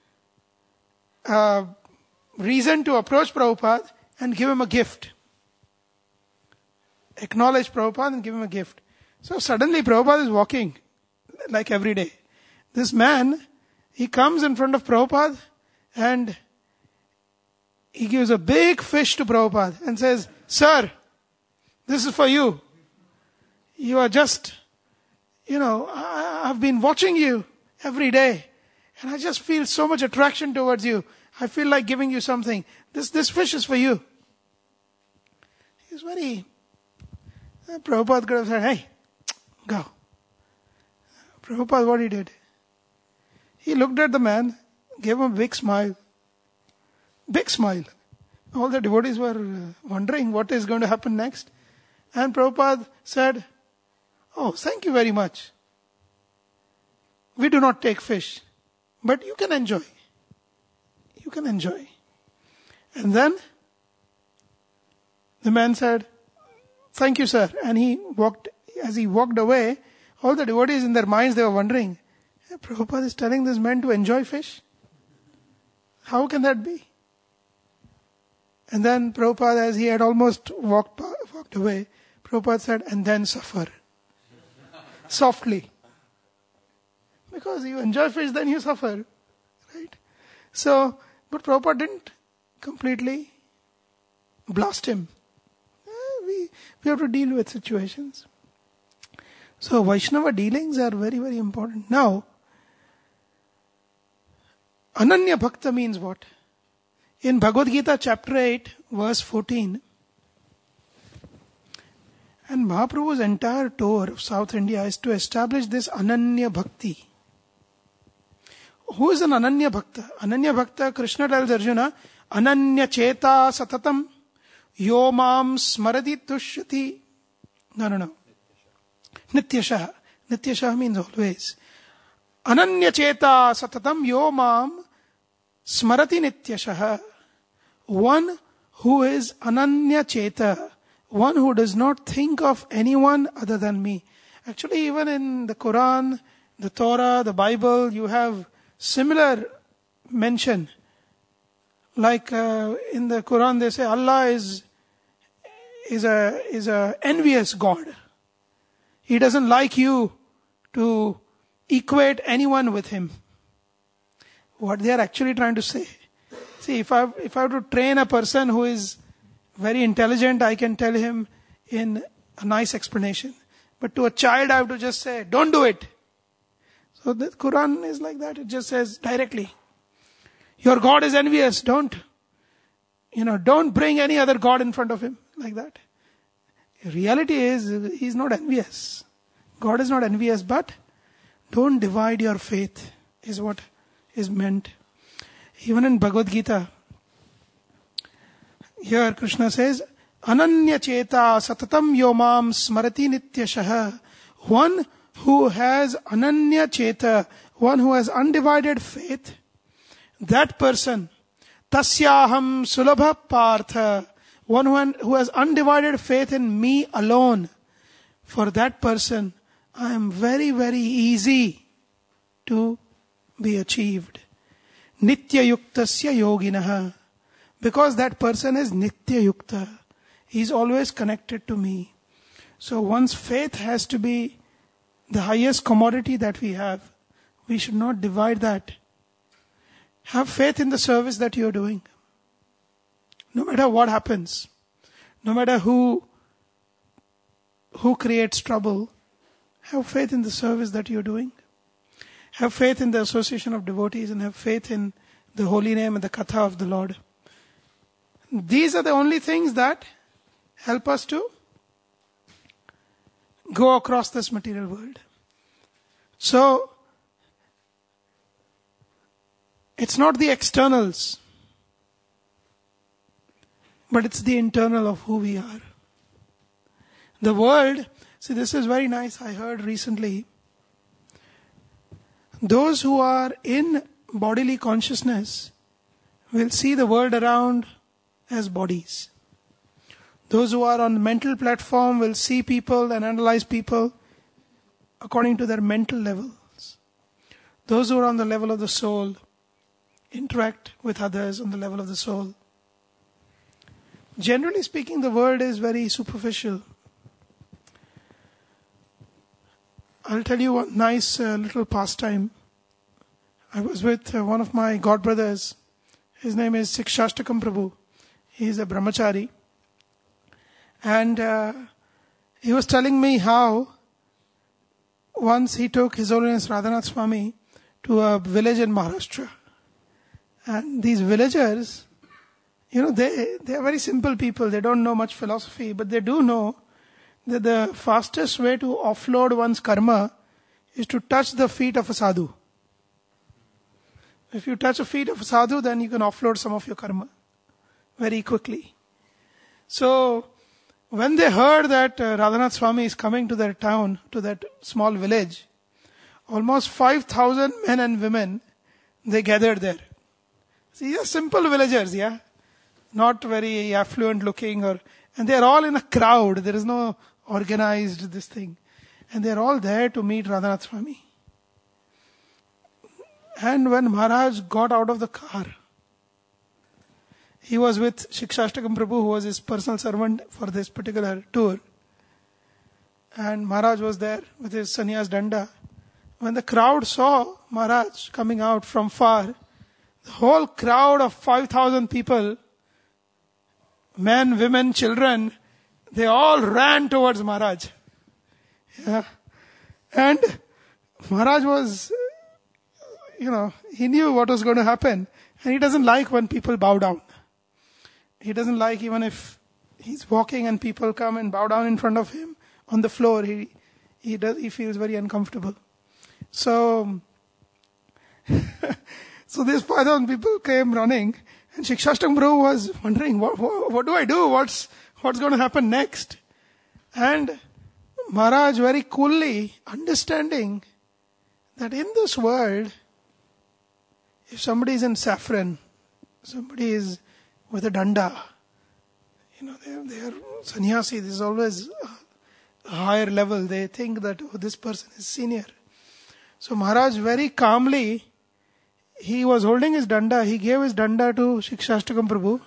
reason to approach Prabhupada and give him a gift. Acknowledge Prabhupada and give him a gift. So suddenly Prabhupada is walking like every day. This man, he comes in front of Prabhupada and he gives a big fish to Prabhupada and says, Sir, this is for you. You are just, I've been watching you every day and I just feel so much attraction towards you. I feel like giving you something. This fish is for you. He's Prabhupada could have said, hey, go. Prabhupada, what he did? He looked at the man, gave him a big smile. Big smile. All the devotees were wondering what is going to happen next. And Prabhupada said, oh, thank you very much. We do not take fish, but you can enjoy. You can enjoy. And then the man said, thank you, sir. And as he walked away, all the devotees in their minds, they were wondering, hey, Prabhupada is telling this man to enjoy fish? How can that be? And then Prabhupada, as he had almost walked away, Prabhupada said, and then suffer. Softly. Because you enjoy fish, then you suffer. Right? So, but Prabhupada didn't completely blast him. We have to deal with situations. So Vaishnava dealings are very, very important. Now, Ananya Bhakta means what? In Bhagavad Gita chapter 8, verse 14, and Mahaprabhu's entire tour of South India is to establish this Ananya Bhakti. Who is an Ananya Bhakta? Ananya Bhakta, Krishna tells Arjuna, Ananya Cheta Satatam Yo Mam Smarati Tushyati. No. Nityashaha. Nityashaha means always. Ananya Cheta Satatam Yo Mam Smarati Nityashaha. One who is Ananya Cheta. One who does not think of anyone other than me. Actually, even in the Quran, the Torah, the Bible, you have similar mention. Like in the Quran, they say Allah is a envious God. He doesn't like you to equate anyone with him. What they are actually trying to say. See, if I have to train a person who is very intelligent, I can tell him in a nice explanation. But to a child, I have to just say, don't do it. So the Quran is like that. It just says directly, your God is envious. Don't bring any other God in front of him like that. The reality is, he's not envious. God is not envious, but don't divide your faith is what is meant. Even in Bhagavad Gita, here Krishna says, Ananya Cheta Satatam Yomam Smarati Nityashaha. One who has Ananya Cheta, one who has undivided faith, that person, Tasyaham Sulabha Partha, one who has undivided faith in me alone, for that person, I am very, very easy to be achieved. Nitya yuktasya yoginaha. Because that person is nitya yukta. He is always connected to me. So one's faith has to be the highest commodity that we have. We should not divide that. Have faith in the service that you are doing. No matter what happens, no matter who creates trouble, have faith in the service that you are doing. Have faith in the association of devotees and have faith in the holy name and the katha of the Lord. These are the only things that help us to go across this material world. So, it's not the externals, but it's the internal of who we are. The world, see, this is very nice. I heard recently, those who are in bodily consciousness will see the world around as bodies. Those who are on the mental platform will see people and analyze people according to their mental levels. Those who are on the level of the soul interact with others on the level of the soul. Generally speaking, the world is very superficial. I'll tell you one nice little pastime. I was with one of my godbrothers. His name is Sikshashtakam Prabhu. He is a brahmachari. And he was telling me how once he took His Holiness Radhanath Swami to a village in Maharashtra. And these villagers, they are very simple people. They don't know much philosophy, but they do know that the fastest way to offload one's karma is to touch the feet of a sadhu. If you touch the feet of a sadhu, then you can offload some of your karma very quickly. So, when they heard that Radhanath Swami is coming to their town, to that small village, almost 5,000 men and women, they gathered there. See, these are simple villagers, yeah? Not very affluent looking, and they are all in a crowd. There is no organized this thing. And they are all there to meet Radhanath Swami. And when Maharaj got out of the car, he was with Sikshashtakam Prabhu, who was his personal servant for this particular tour. And Maharaj was there with his sannyas danda. When the crowd saw Maharaj coming out from far, the whole crowd of 5,000 people, men, women, children, they all ran towards Maharaj. Yeah. And Maharaj was, he knew what was going to happen. And he doesn't like when people bow down. He doesn't like even if he's walking and people come and bow down in front of him on the floor. He feels very uncomfortable. So these 5,000 people came running, and Sikshashtakam Prabhu was wondering, what do I do? What's going to happen next? And Maharaj very coolly understanding that in this world, if somebody is in saffron, somebody is with a danda, they are sannyasi. This is always a higher level. They think that this person is senior. So Maharaj very calmly, he was holding his danda. He gave his danda to Sikshashtakam Prabhu.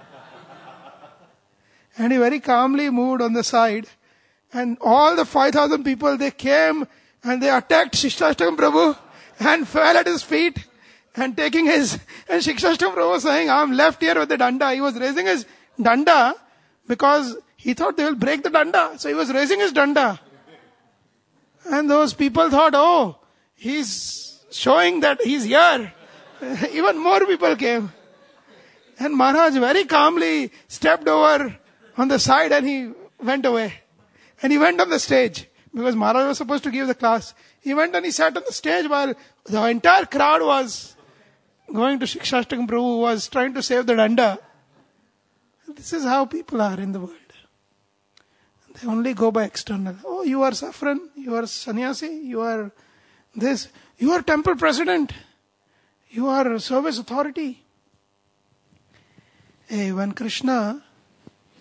And he very calmly moved on the side. And all the 5,000 people, they came and they attacked Sikshashtakam Prabhu and fell at his feet. And Sikshashtakam Prabhu was saying, I'm left here with the danda. He was raising his danda because he thought they will break the danda. So he was raising his danda. And those people thought, he's showing that he's here. Even more people came. And Maharaj very calmly stepped over on the side and he went away. And he went on the stage because Maharaj was supposed to give the class. He went and he sat on the stage while the entire crowd was going to Sikshashtakam Prabhu, who was trying to save the danda. This is how people are in the world. They only go by external. You are saffron, you are sannyasi, you are this, you are temple president, you are service authority. When Krishna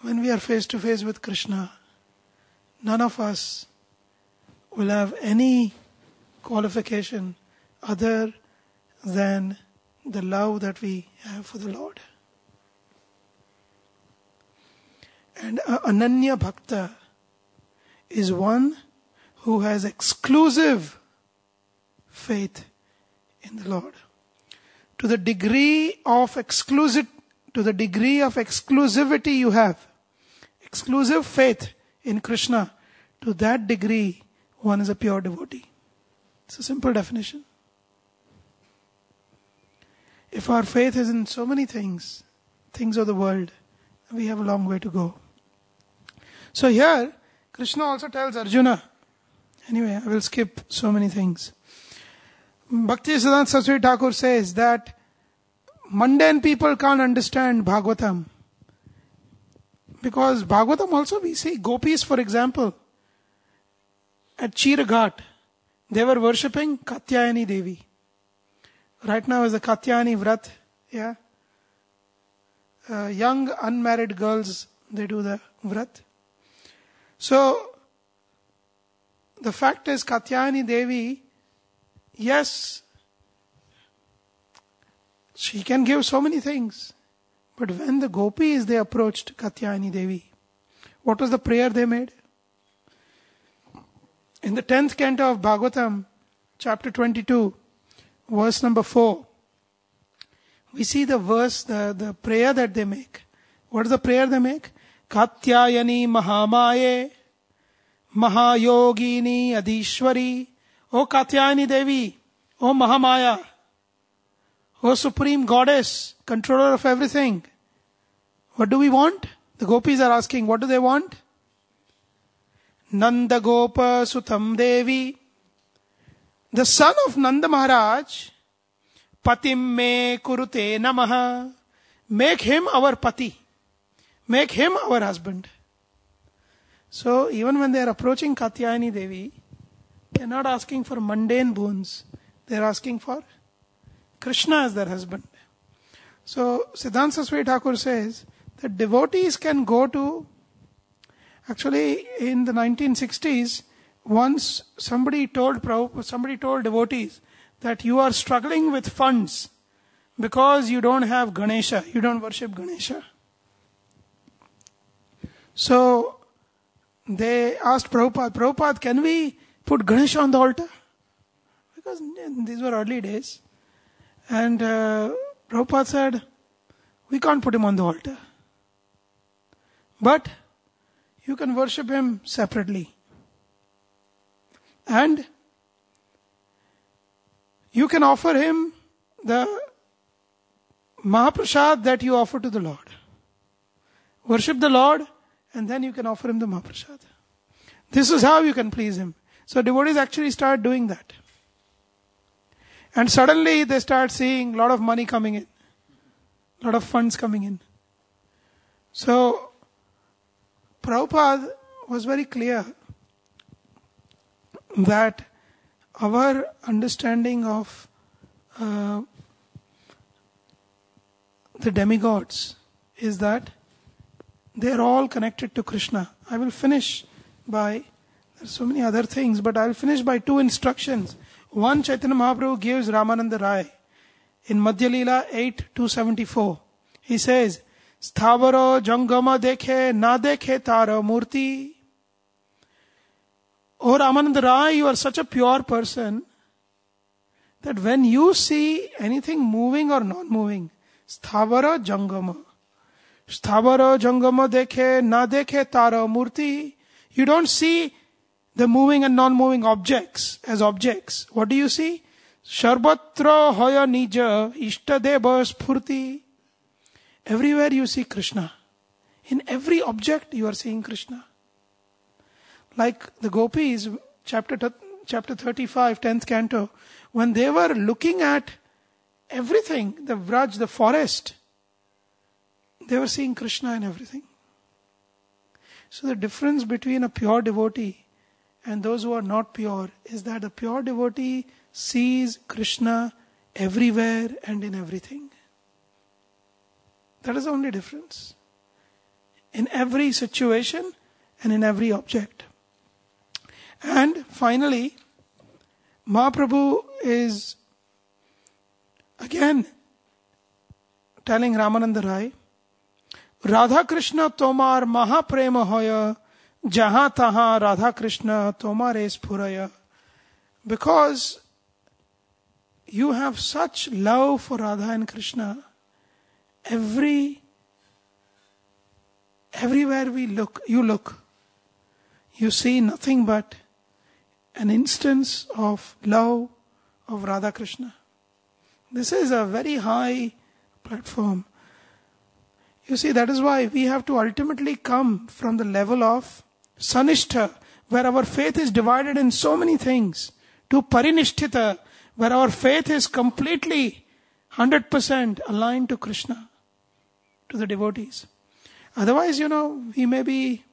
when we are face to face with Krishna, none of us will have any qualification other than the love that we have for the Lord. And Ananya Bhakta is one who has exclusive faith in the Lord. To the degree of exclusivity you have, exclusive faith in Krishna, to that degree one is a pure devotee. It's a simple definition. If our faith is in so many things of the world, we have a long way to go. So here, Krishna also tells Arjuna, anyway, I will skip so many things. Bhaktisiddhanta Saraswati Thakur says that mundane people can't understand Bhagavatam. Because Bhagavatam also, we see gopis, for example, at Chiraghat, they were worshipping Katyayani Devi. Right now is the Katyayani Vrat. Yeah. Young unmarried girls, they do the Vrat. So, the fact is Katyayani Devi, yes, she can give so many things. But when the gopis, they approached Katyayani Devi, what was the prayer they made? In the 10th canto of Bhagavatam, chapter 22, verse number 4, we see the verse, the prayer that they make. What is the prayer they make? Katyayani Mahamaye, Mahayogini Adishwari, O Katyayani Devi, O Mahamaya, O Supreme Goddess, controller of everything. What do we want? The gopis are asking, what do they want? Nanda Gopa Sutam Devi, the son of Nanda Maharaj, Patim me kurute namaha, make him our pati, make him our husband. So even when they are approaching Katyayani Devi, they are not asking for mundane boons, they are asking for Krishna as their husband. So Siddhanta Saraswati Thakur says that devotees can go to, actually in the 1960s, once somebody told devotees that you are struggling with funds because you don't have Ganesha, you don't worship Ganesha. So they asked Prabhupada, can we put Ganesha on the altar? Because these were early days. And Prabhupada said, we can't put him on the altar. But you can worship him separately. And you can offer him the Mahaprasad that you offer to the Lord. Worship the Lord and then you can offer him the Mahaprasad. This is how you can please him. So devotees actually start doing that. And suddenly they start seeing a lot of money coming in. A lot of funds coming in. So Prabhupada was very clear that our understanding of the demigods is that they are all connected to Krishna. I will finish by, there's so many other things, but I will finish by two instructions. One, Chaitanya Mahaprabhu gives Ramananda Rai in Madhya Leela 8:274. He says, Sthavaro jangama dekhe na dekhe tara murti. Oh Ramananda Rai, you are such a pure person that when you see anything moving or non-moving, Sthavara jangama dekhe na dekhe tara murti. You don't see the moving and non-moving objects as objects. What do you see? Sharbatra hoya nija ishtadeva spurti. Everywhere you see Krishna. In every object you are seeing Krishna. Like the gopis, chapter 35, 10th canto, when they were looking at everything, the Vraj, the forest, they were seeing Krishna in everything. So the difference between a pure devotee and those who are not pure is that a pure devotee sees Krishna everywhere and in everything. That is the only difference. in every situation and in every object. And finally, Mahaprabhu is again telling Ramananda Rai, Radha Krishna tomar mahaprema hoya, jaha taha Radha Krishna tomare spuraya. Because you have such love for Radha and Krishna, everywhere you look, you see nothing but an instance of love of Radha Krishna. This is a very high platform. You see, that is why we have to ultimately come from the level of Sanishtha, where our faith is divided in so many things, to Parinishtita, where our faith is completely 100% aligned to Krishna, to the devotees. Otherwise, we may be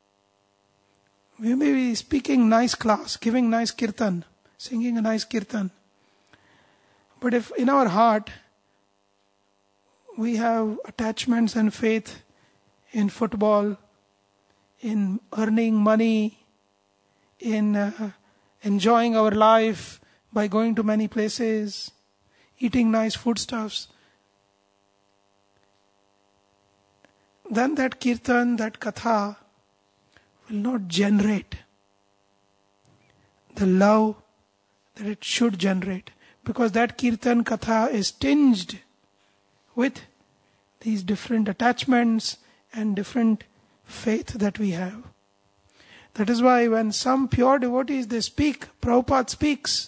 speaking nice class, giving nice kirtan, singing a nice kirtan. But if in our heart we have attachments and faith in football, in earning money, in enjoying our life by going to many places, eating nice foodstuffs, then that kirtan, that katha will not generate the love that it should generate. Because that kirtan katha is tinged with these different attachments and different faith that we have. That is why when some pure devotees, they speak, Prabhupada speaks.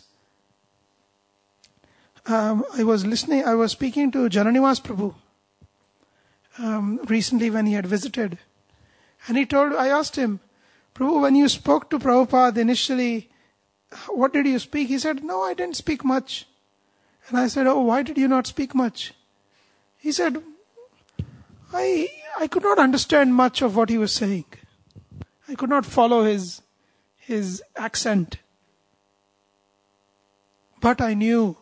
I was speaking to Jananivas Prabhu recently when he had visited. And I asked him, Prabhu, when you spoke to Prabhupada initially, what did you speak? He said, no, I didn't speak much. And I said, oh, why did you not speak much? He said, I could not understand much of what he was saying. I could not follow his accent. But I knew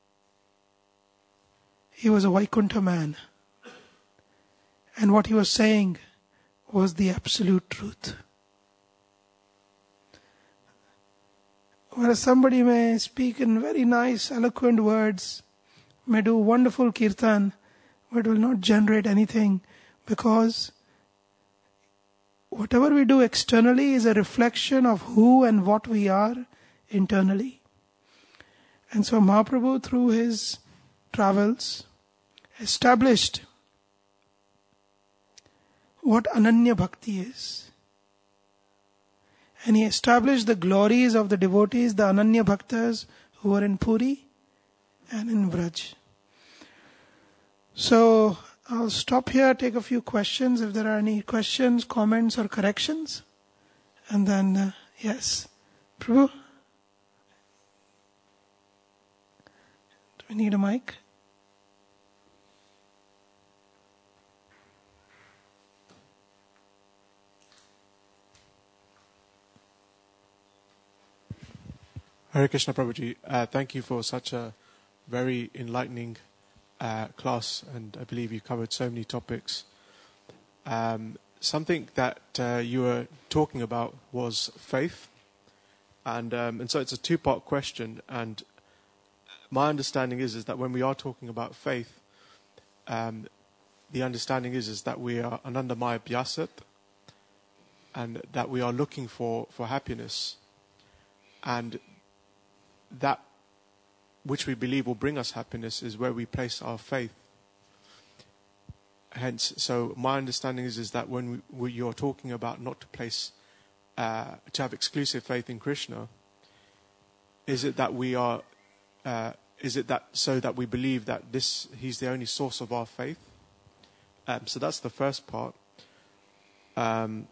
he was a Vaikuntha man. And what he was saying was the absolute truth. Whereas somebody may speak in very nice, eloquent words, may do wonderful kirtan, but will not generate anything, because whatever we do externally is a reflection of who and what we are internally. And so Mahaprabhu, through his travels, established what Ananya Bhakti is. And he established the glories of the devotees, the Ananya Bhaktas who were in Puri and in Vraj. So I'll stop here, take a few questions if there are any questions, comments or corrections. And then, yes, Prabhu? Do we need a mic? Hare Krishna Prabhuji, thank you for such a very enlightening class, and I believe you covered so many topics. Something that you were talking about was faith, and so it's a two-part question. And my understanding is that when we are talking about faith, the understanding is that we are Anandamaya Bhyasat, and that we are looking for happiness, and that which we believe will bring us happiness is where we place our faith. Hence, so my understanding is that when you're talking about not to place, to have exclusive faith in Krishna, is it that we are, is it that so that we believe that He's the only source of our faith? So that's the first part. And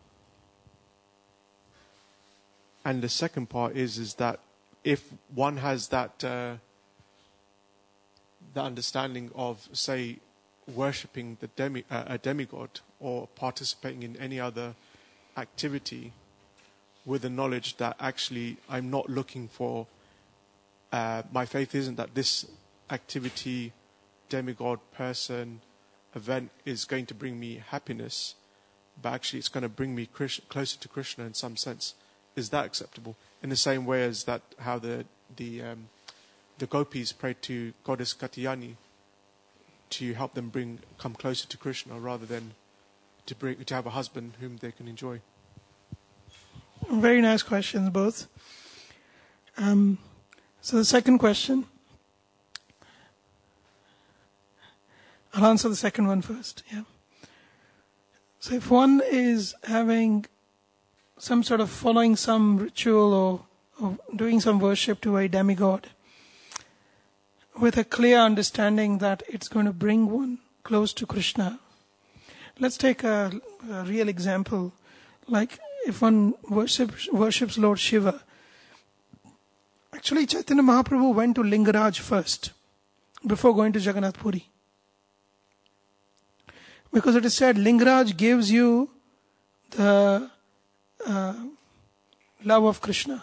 the second part is that if one has that the understanding of, say, worshipping a demigod or participating in any other activity with the knowledge that actually I'm not looking for, my faith isn't that this activity, demigod, person, event is going to bring me happiness, but actually it's going to bring me closer to Krishna in some sense. Is that acceptable? In the same way as that, how the gopis prayed to goddess Katyayani to help them come closer to Krishna, rather than to have a husband whom they can enjoy. Very nice questions, both. So the second question, I'll answer the second one first. Yeah. So if one is having some sort of following some ritual or doing some worship to a demigod with a clear understanding that it's going to bring one close to Krishna. Let's take a real example. Like if one worships Lord Shiva. Actually, Chaitanya Mahaprabhu went to Lingaraj first before going to Jagannath Puri. Because it is said Lingaraj gives you the love of Krishna.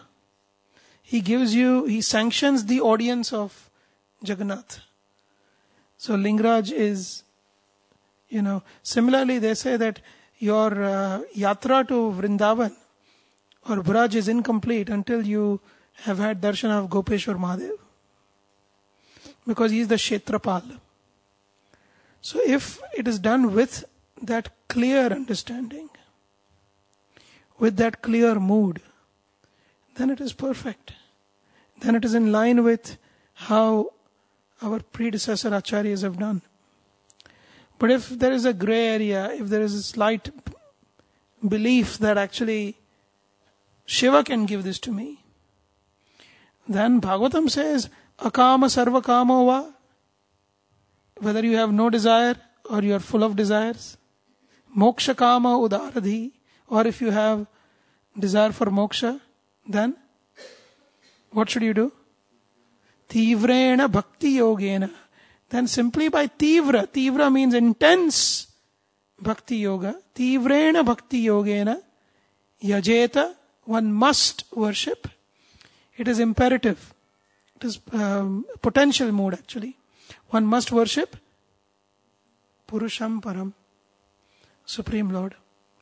He sanctions the audience of Jagannath. So Lingaraj is, similarly they say that your yatra to Vrindavan or Braj is incomplete until you have had darshan of Gopeshwar Mahadev. Because he is the Kshetrapal. So if it is done with that clear understanding, with that clear mood, then it is perfect. Then it is in line with how our predecessor acharyas have done. But if there is a gray area, if there is a slight belief that actually Shiva can give this to me, then Bhagavatam says, akama sarva kamo va. Whether you have no desire or you are full of desires. Moksha kama udaradhi. Or if you have desire for moksha, then what should you do? Tivrena bhakti yogena. Then simply by tivra means intense bhakti yoga. Tivrena bhakti yogena yajeta, one must worship. It is imperative. It is potential mood actually. One must worship Purusham Param, Supreme Lord.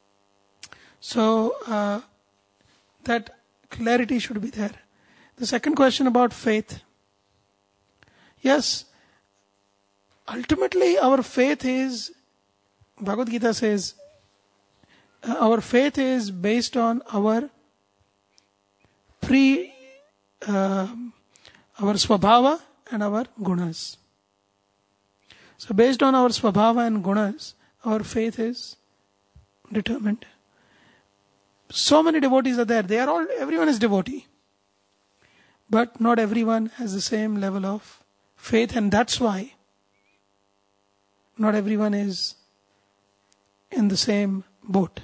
So that clarity should be there. The second question about faith. Yes, ultimately our faith is, Bhagavad Gita says, our faith is based on our swabhava and our gunas. So based on our swabhava and gunas, our faith is determined. So many devotees are there. Everyone is devotee. But not everyone has the same level of faith, and that's why not everyone is in the same boat.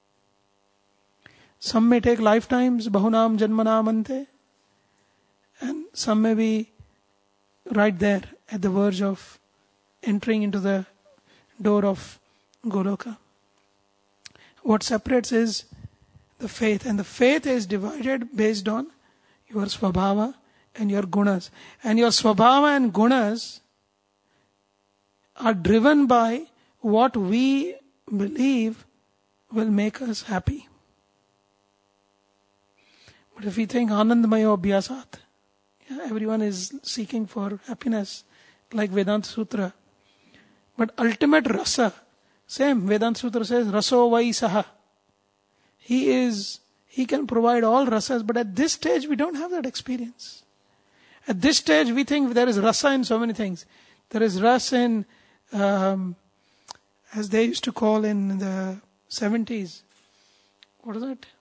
Some may take lifetimes, bahunam janmanam ante, and some may be right there at the verge of entering into the door of Goloka. What separates is the faith, and the faith is divided based on your swabhava and your gunas. And your swabhava and gunas are driven by what we believe will make us happy. But if we think Anandamayo Abhyasat, everyone is seeking for happiness, like Vedanta Sutra. But ultimate rasa, same, Vedanta Sutra says, raso vai saha. He can provide all rasas, but at this stage we don't have that experience. At this stage we think there is rasa in so many things. There is rasa in, as they used to call in the 70s, what is it?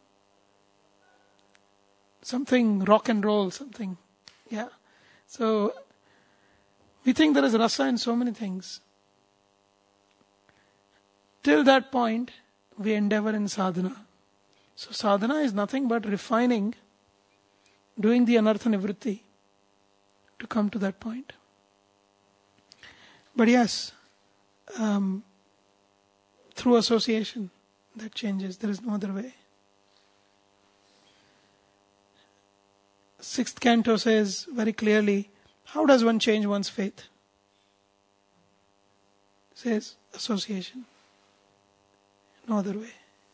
Something rock and roll, something. Yeah. So we think there is rasa in so many things. Till that point, we endeavor in sadhana. So sadhana is nothing but refining, doing the anartha nivritti to come to that point. But yes, through association, that changes. There is no other way. 6th canto says very clearly, how does one change one's faith? It says association. No other way.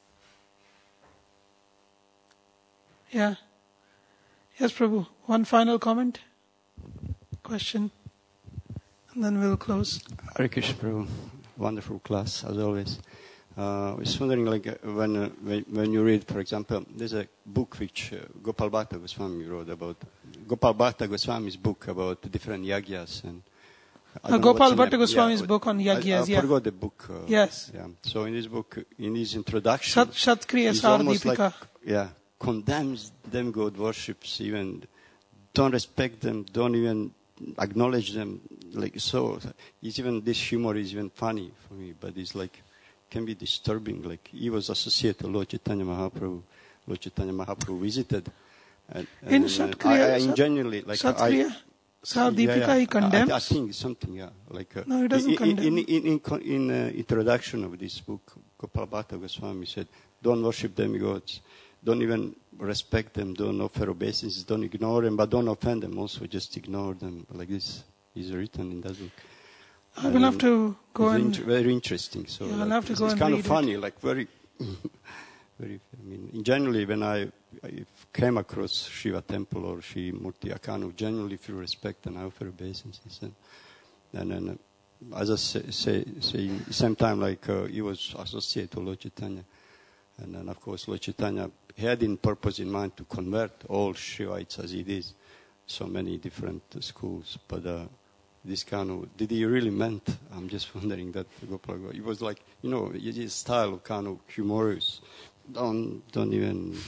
Yeah. Yes, Prabhu. One final comment, question, and then we'll close. Hare Krishna, Prabhu. Wonderful class, as always. I was wondering, when you read, for example, there's a book which Gopal Bhatta Goswami wrote about. Gopal Bhatta Goswami's book about different yagyas and. Gopal Bhatta Goswami's book on yagyas. I forgot the book. Yes. Yeah. So in this book, in his introduction, Satkriya Sar Deepika. Condemns demigod worships, even don't respect them, don't even acknowledge them. So, it's even this humor is even funny for me, but it's can be disturbing. He was associated to Lord Chaitanya Mahaprabhu. Lord Chaitanya Mahaprabhu visited. In Satkriya, I genuinely Satkriya Sar Deepika, he condemns. I think it's something, no, he doesn't condemn. In introduction of this book, Gopal Bhatta Goswami said, "Don't worship demigods. Don't even respect them. Don't offer obeisances. Don't ignore them, but don't offend them. Also, just ignore them." Like this is written in that book. I will have to go and... very interesting. So I'll have to go it's and kind read of funny, very, very. Generally, when I came across Shiva temple or Shri Murti, I kind of genuinely feel respect and I offer obeisances. And then, as I say, same time, he was associated to Lord Chaitanya. And then, of course, Lord Chaitanya had in purpose in mind to convert all Shivites as it is, so many different schools. But this kind of, did he really meant? I'm just wondering that Gopal. It was his style kind of humorous. Don't even.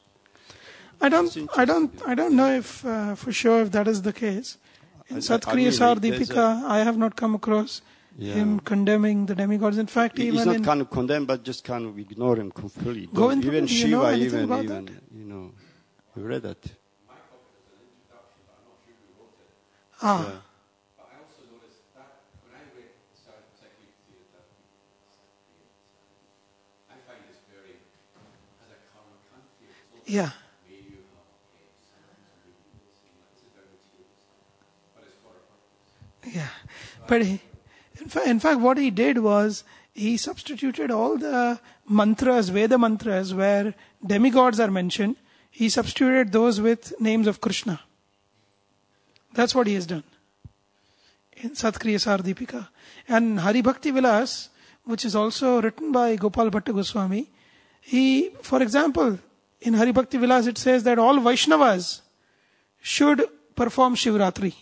I don't know if for sure if that is the case. In Satkriya Sar Deepika, I have not come across him condemning the demigods. In fact, he's even not kind of condemn, but just kind of ignore him completely. Even Shiva, even you read that. Ah. Yeah. But I also noticed that when I read Satkriya, I find this very, as a karma conflict. Yeah. Yeah, but in fact, what he did was he substituted all the mantras, Veda mantras, where demigods are mentioned. He substituted those with names of Krishna. That's what he has done in Satkriya Sar Deepika. And Hari Bhakti Vilas, which is also written by Gopal Bhatta Goswami, for example, in Hari Bhakti Vilas it says that all Vaishnavas should perform Shivratri.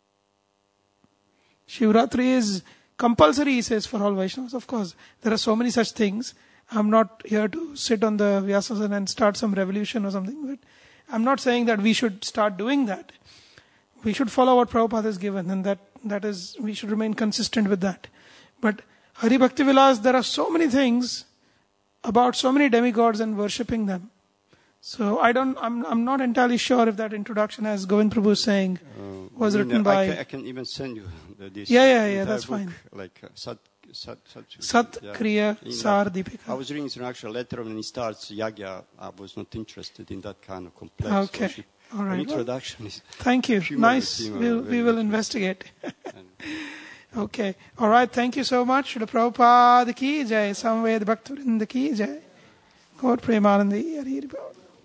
Shivratri is compulsory, he says, for all Vaishnavas. Of course, there are so many such things. I'm not here to sit on the Vyasasana and start some revolution or something. But I'm not saying that we should start doing that. We should follow what Prabhupada has given, and that is, we should remain consistent with that. But Hari Bhakti Vilas, there are so many things about so many demigods and worshipping them. So I'm not entirely sure if that introduction, as Govind Prabhu is saying, was written by... I can even send you this. Yeah, that's book, fine. Satkriya Sar Deepika. I was reading an actual letter when he starts Yagya. I was not interested in that kind of complex worship. All right. Introduction is... Thank you. Nice. We will investigate. Okay. All right. Thank you so much. Srila Prabhupada ki jai. Samved Bhaktivinoda ki jai. God Premanandi. Hari Hari Bol.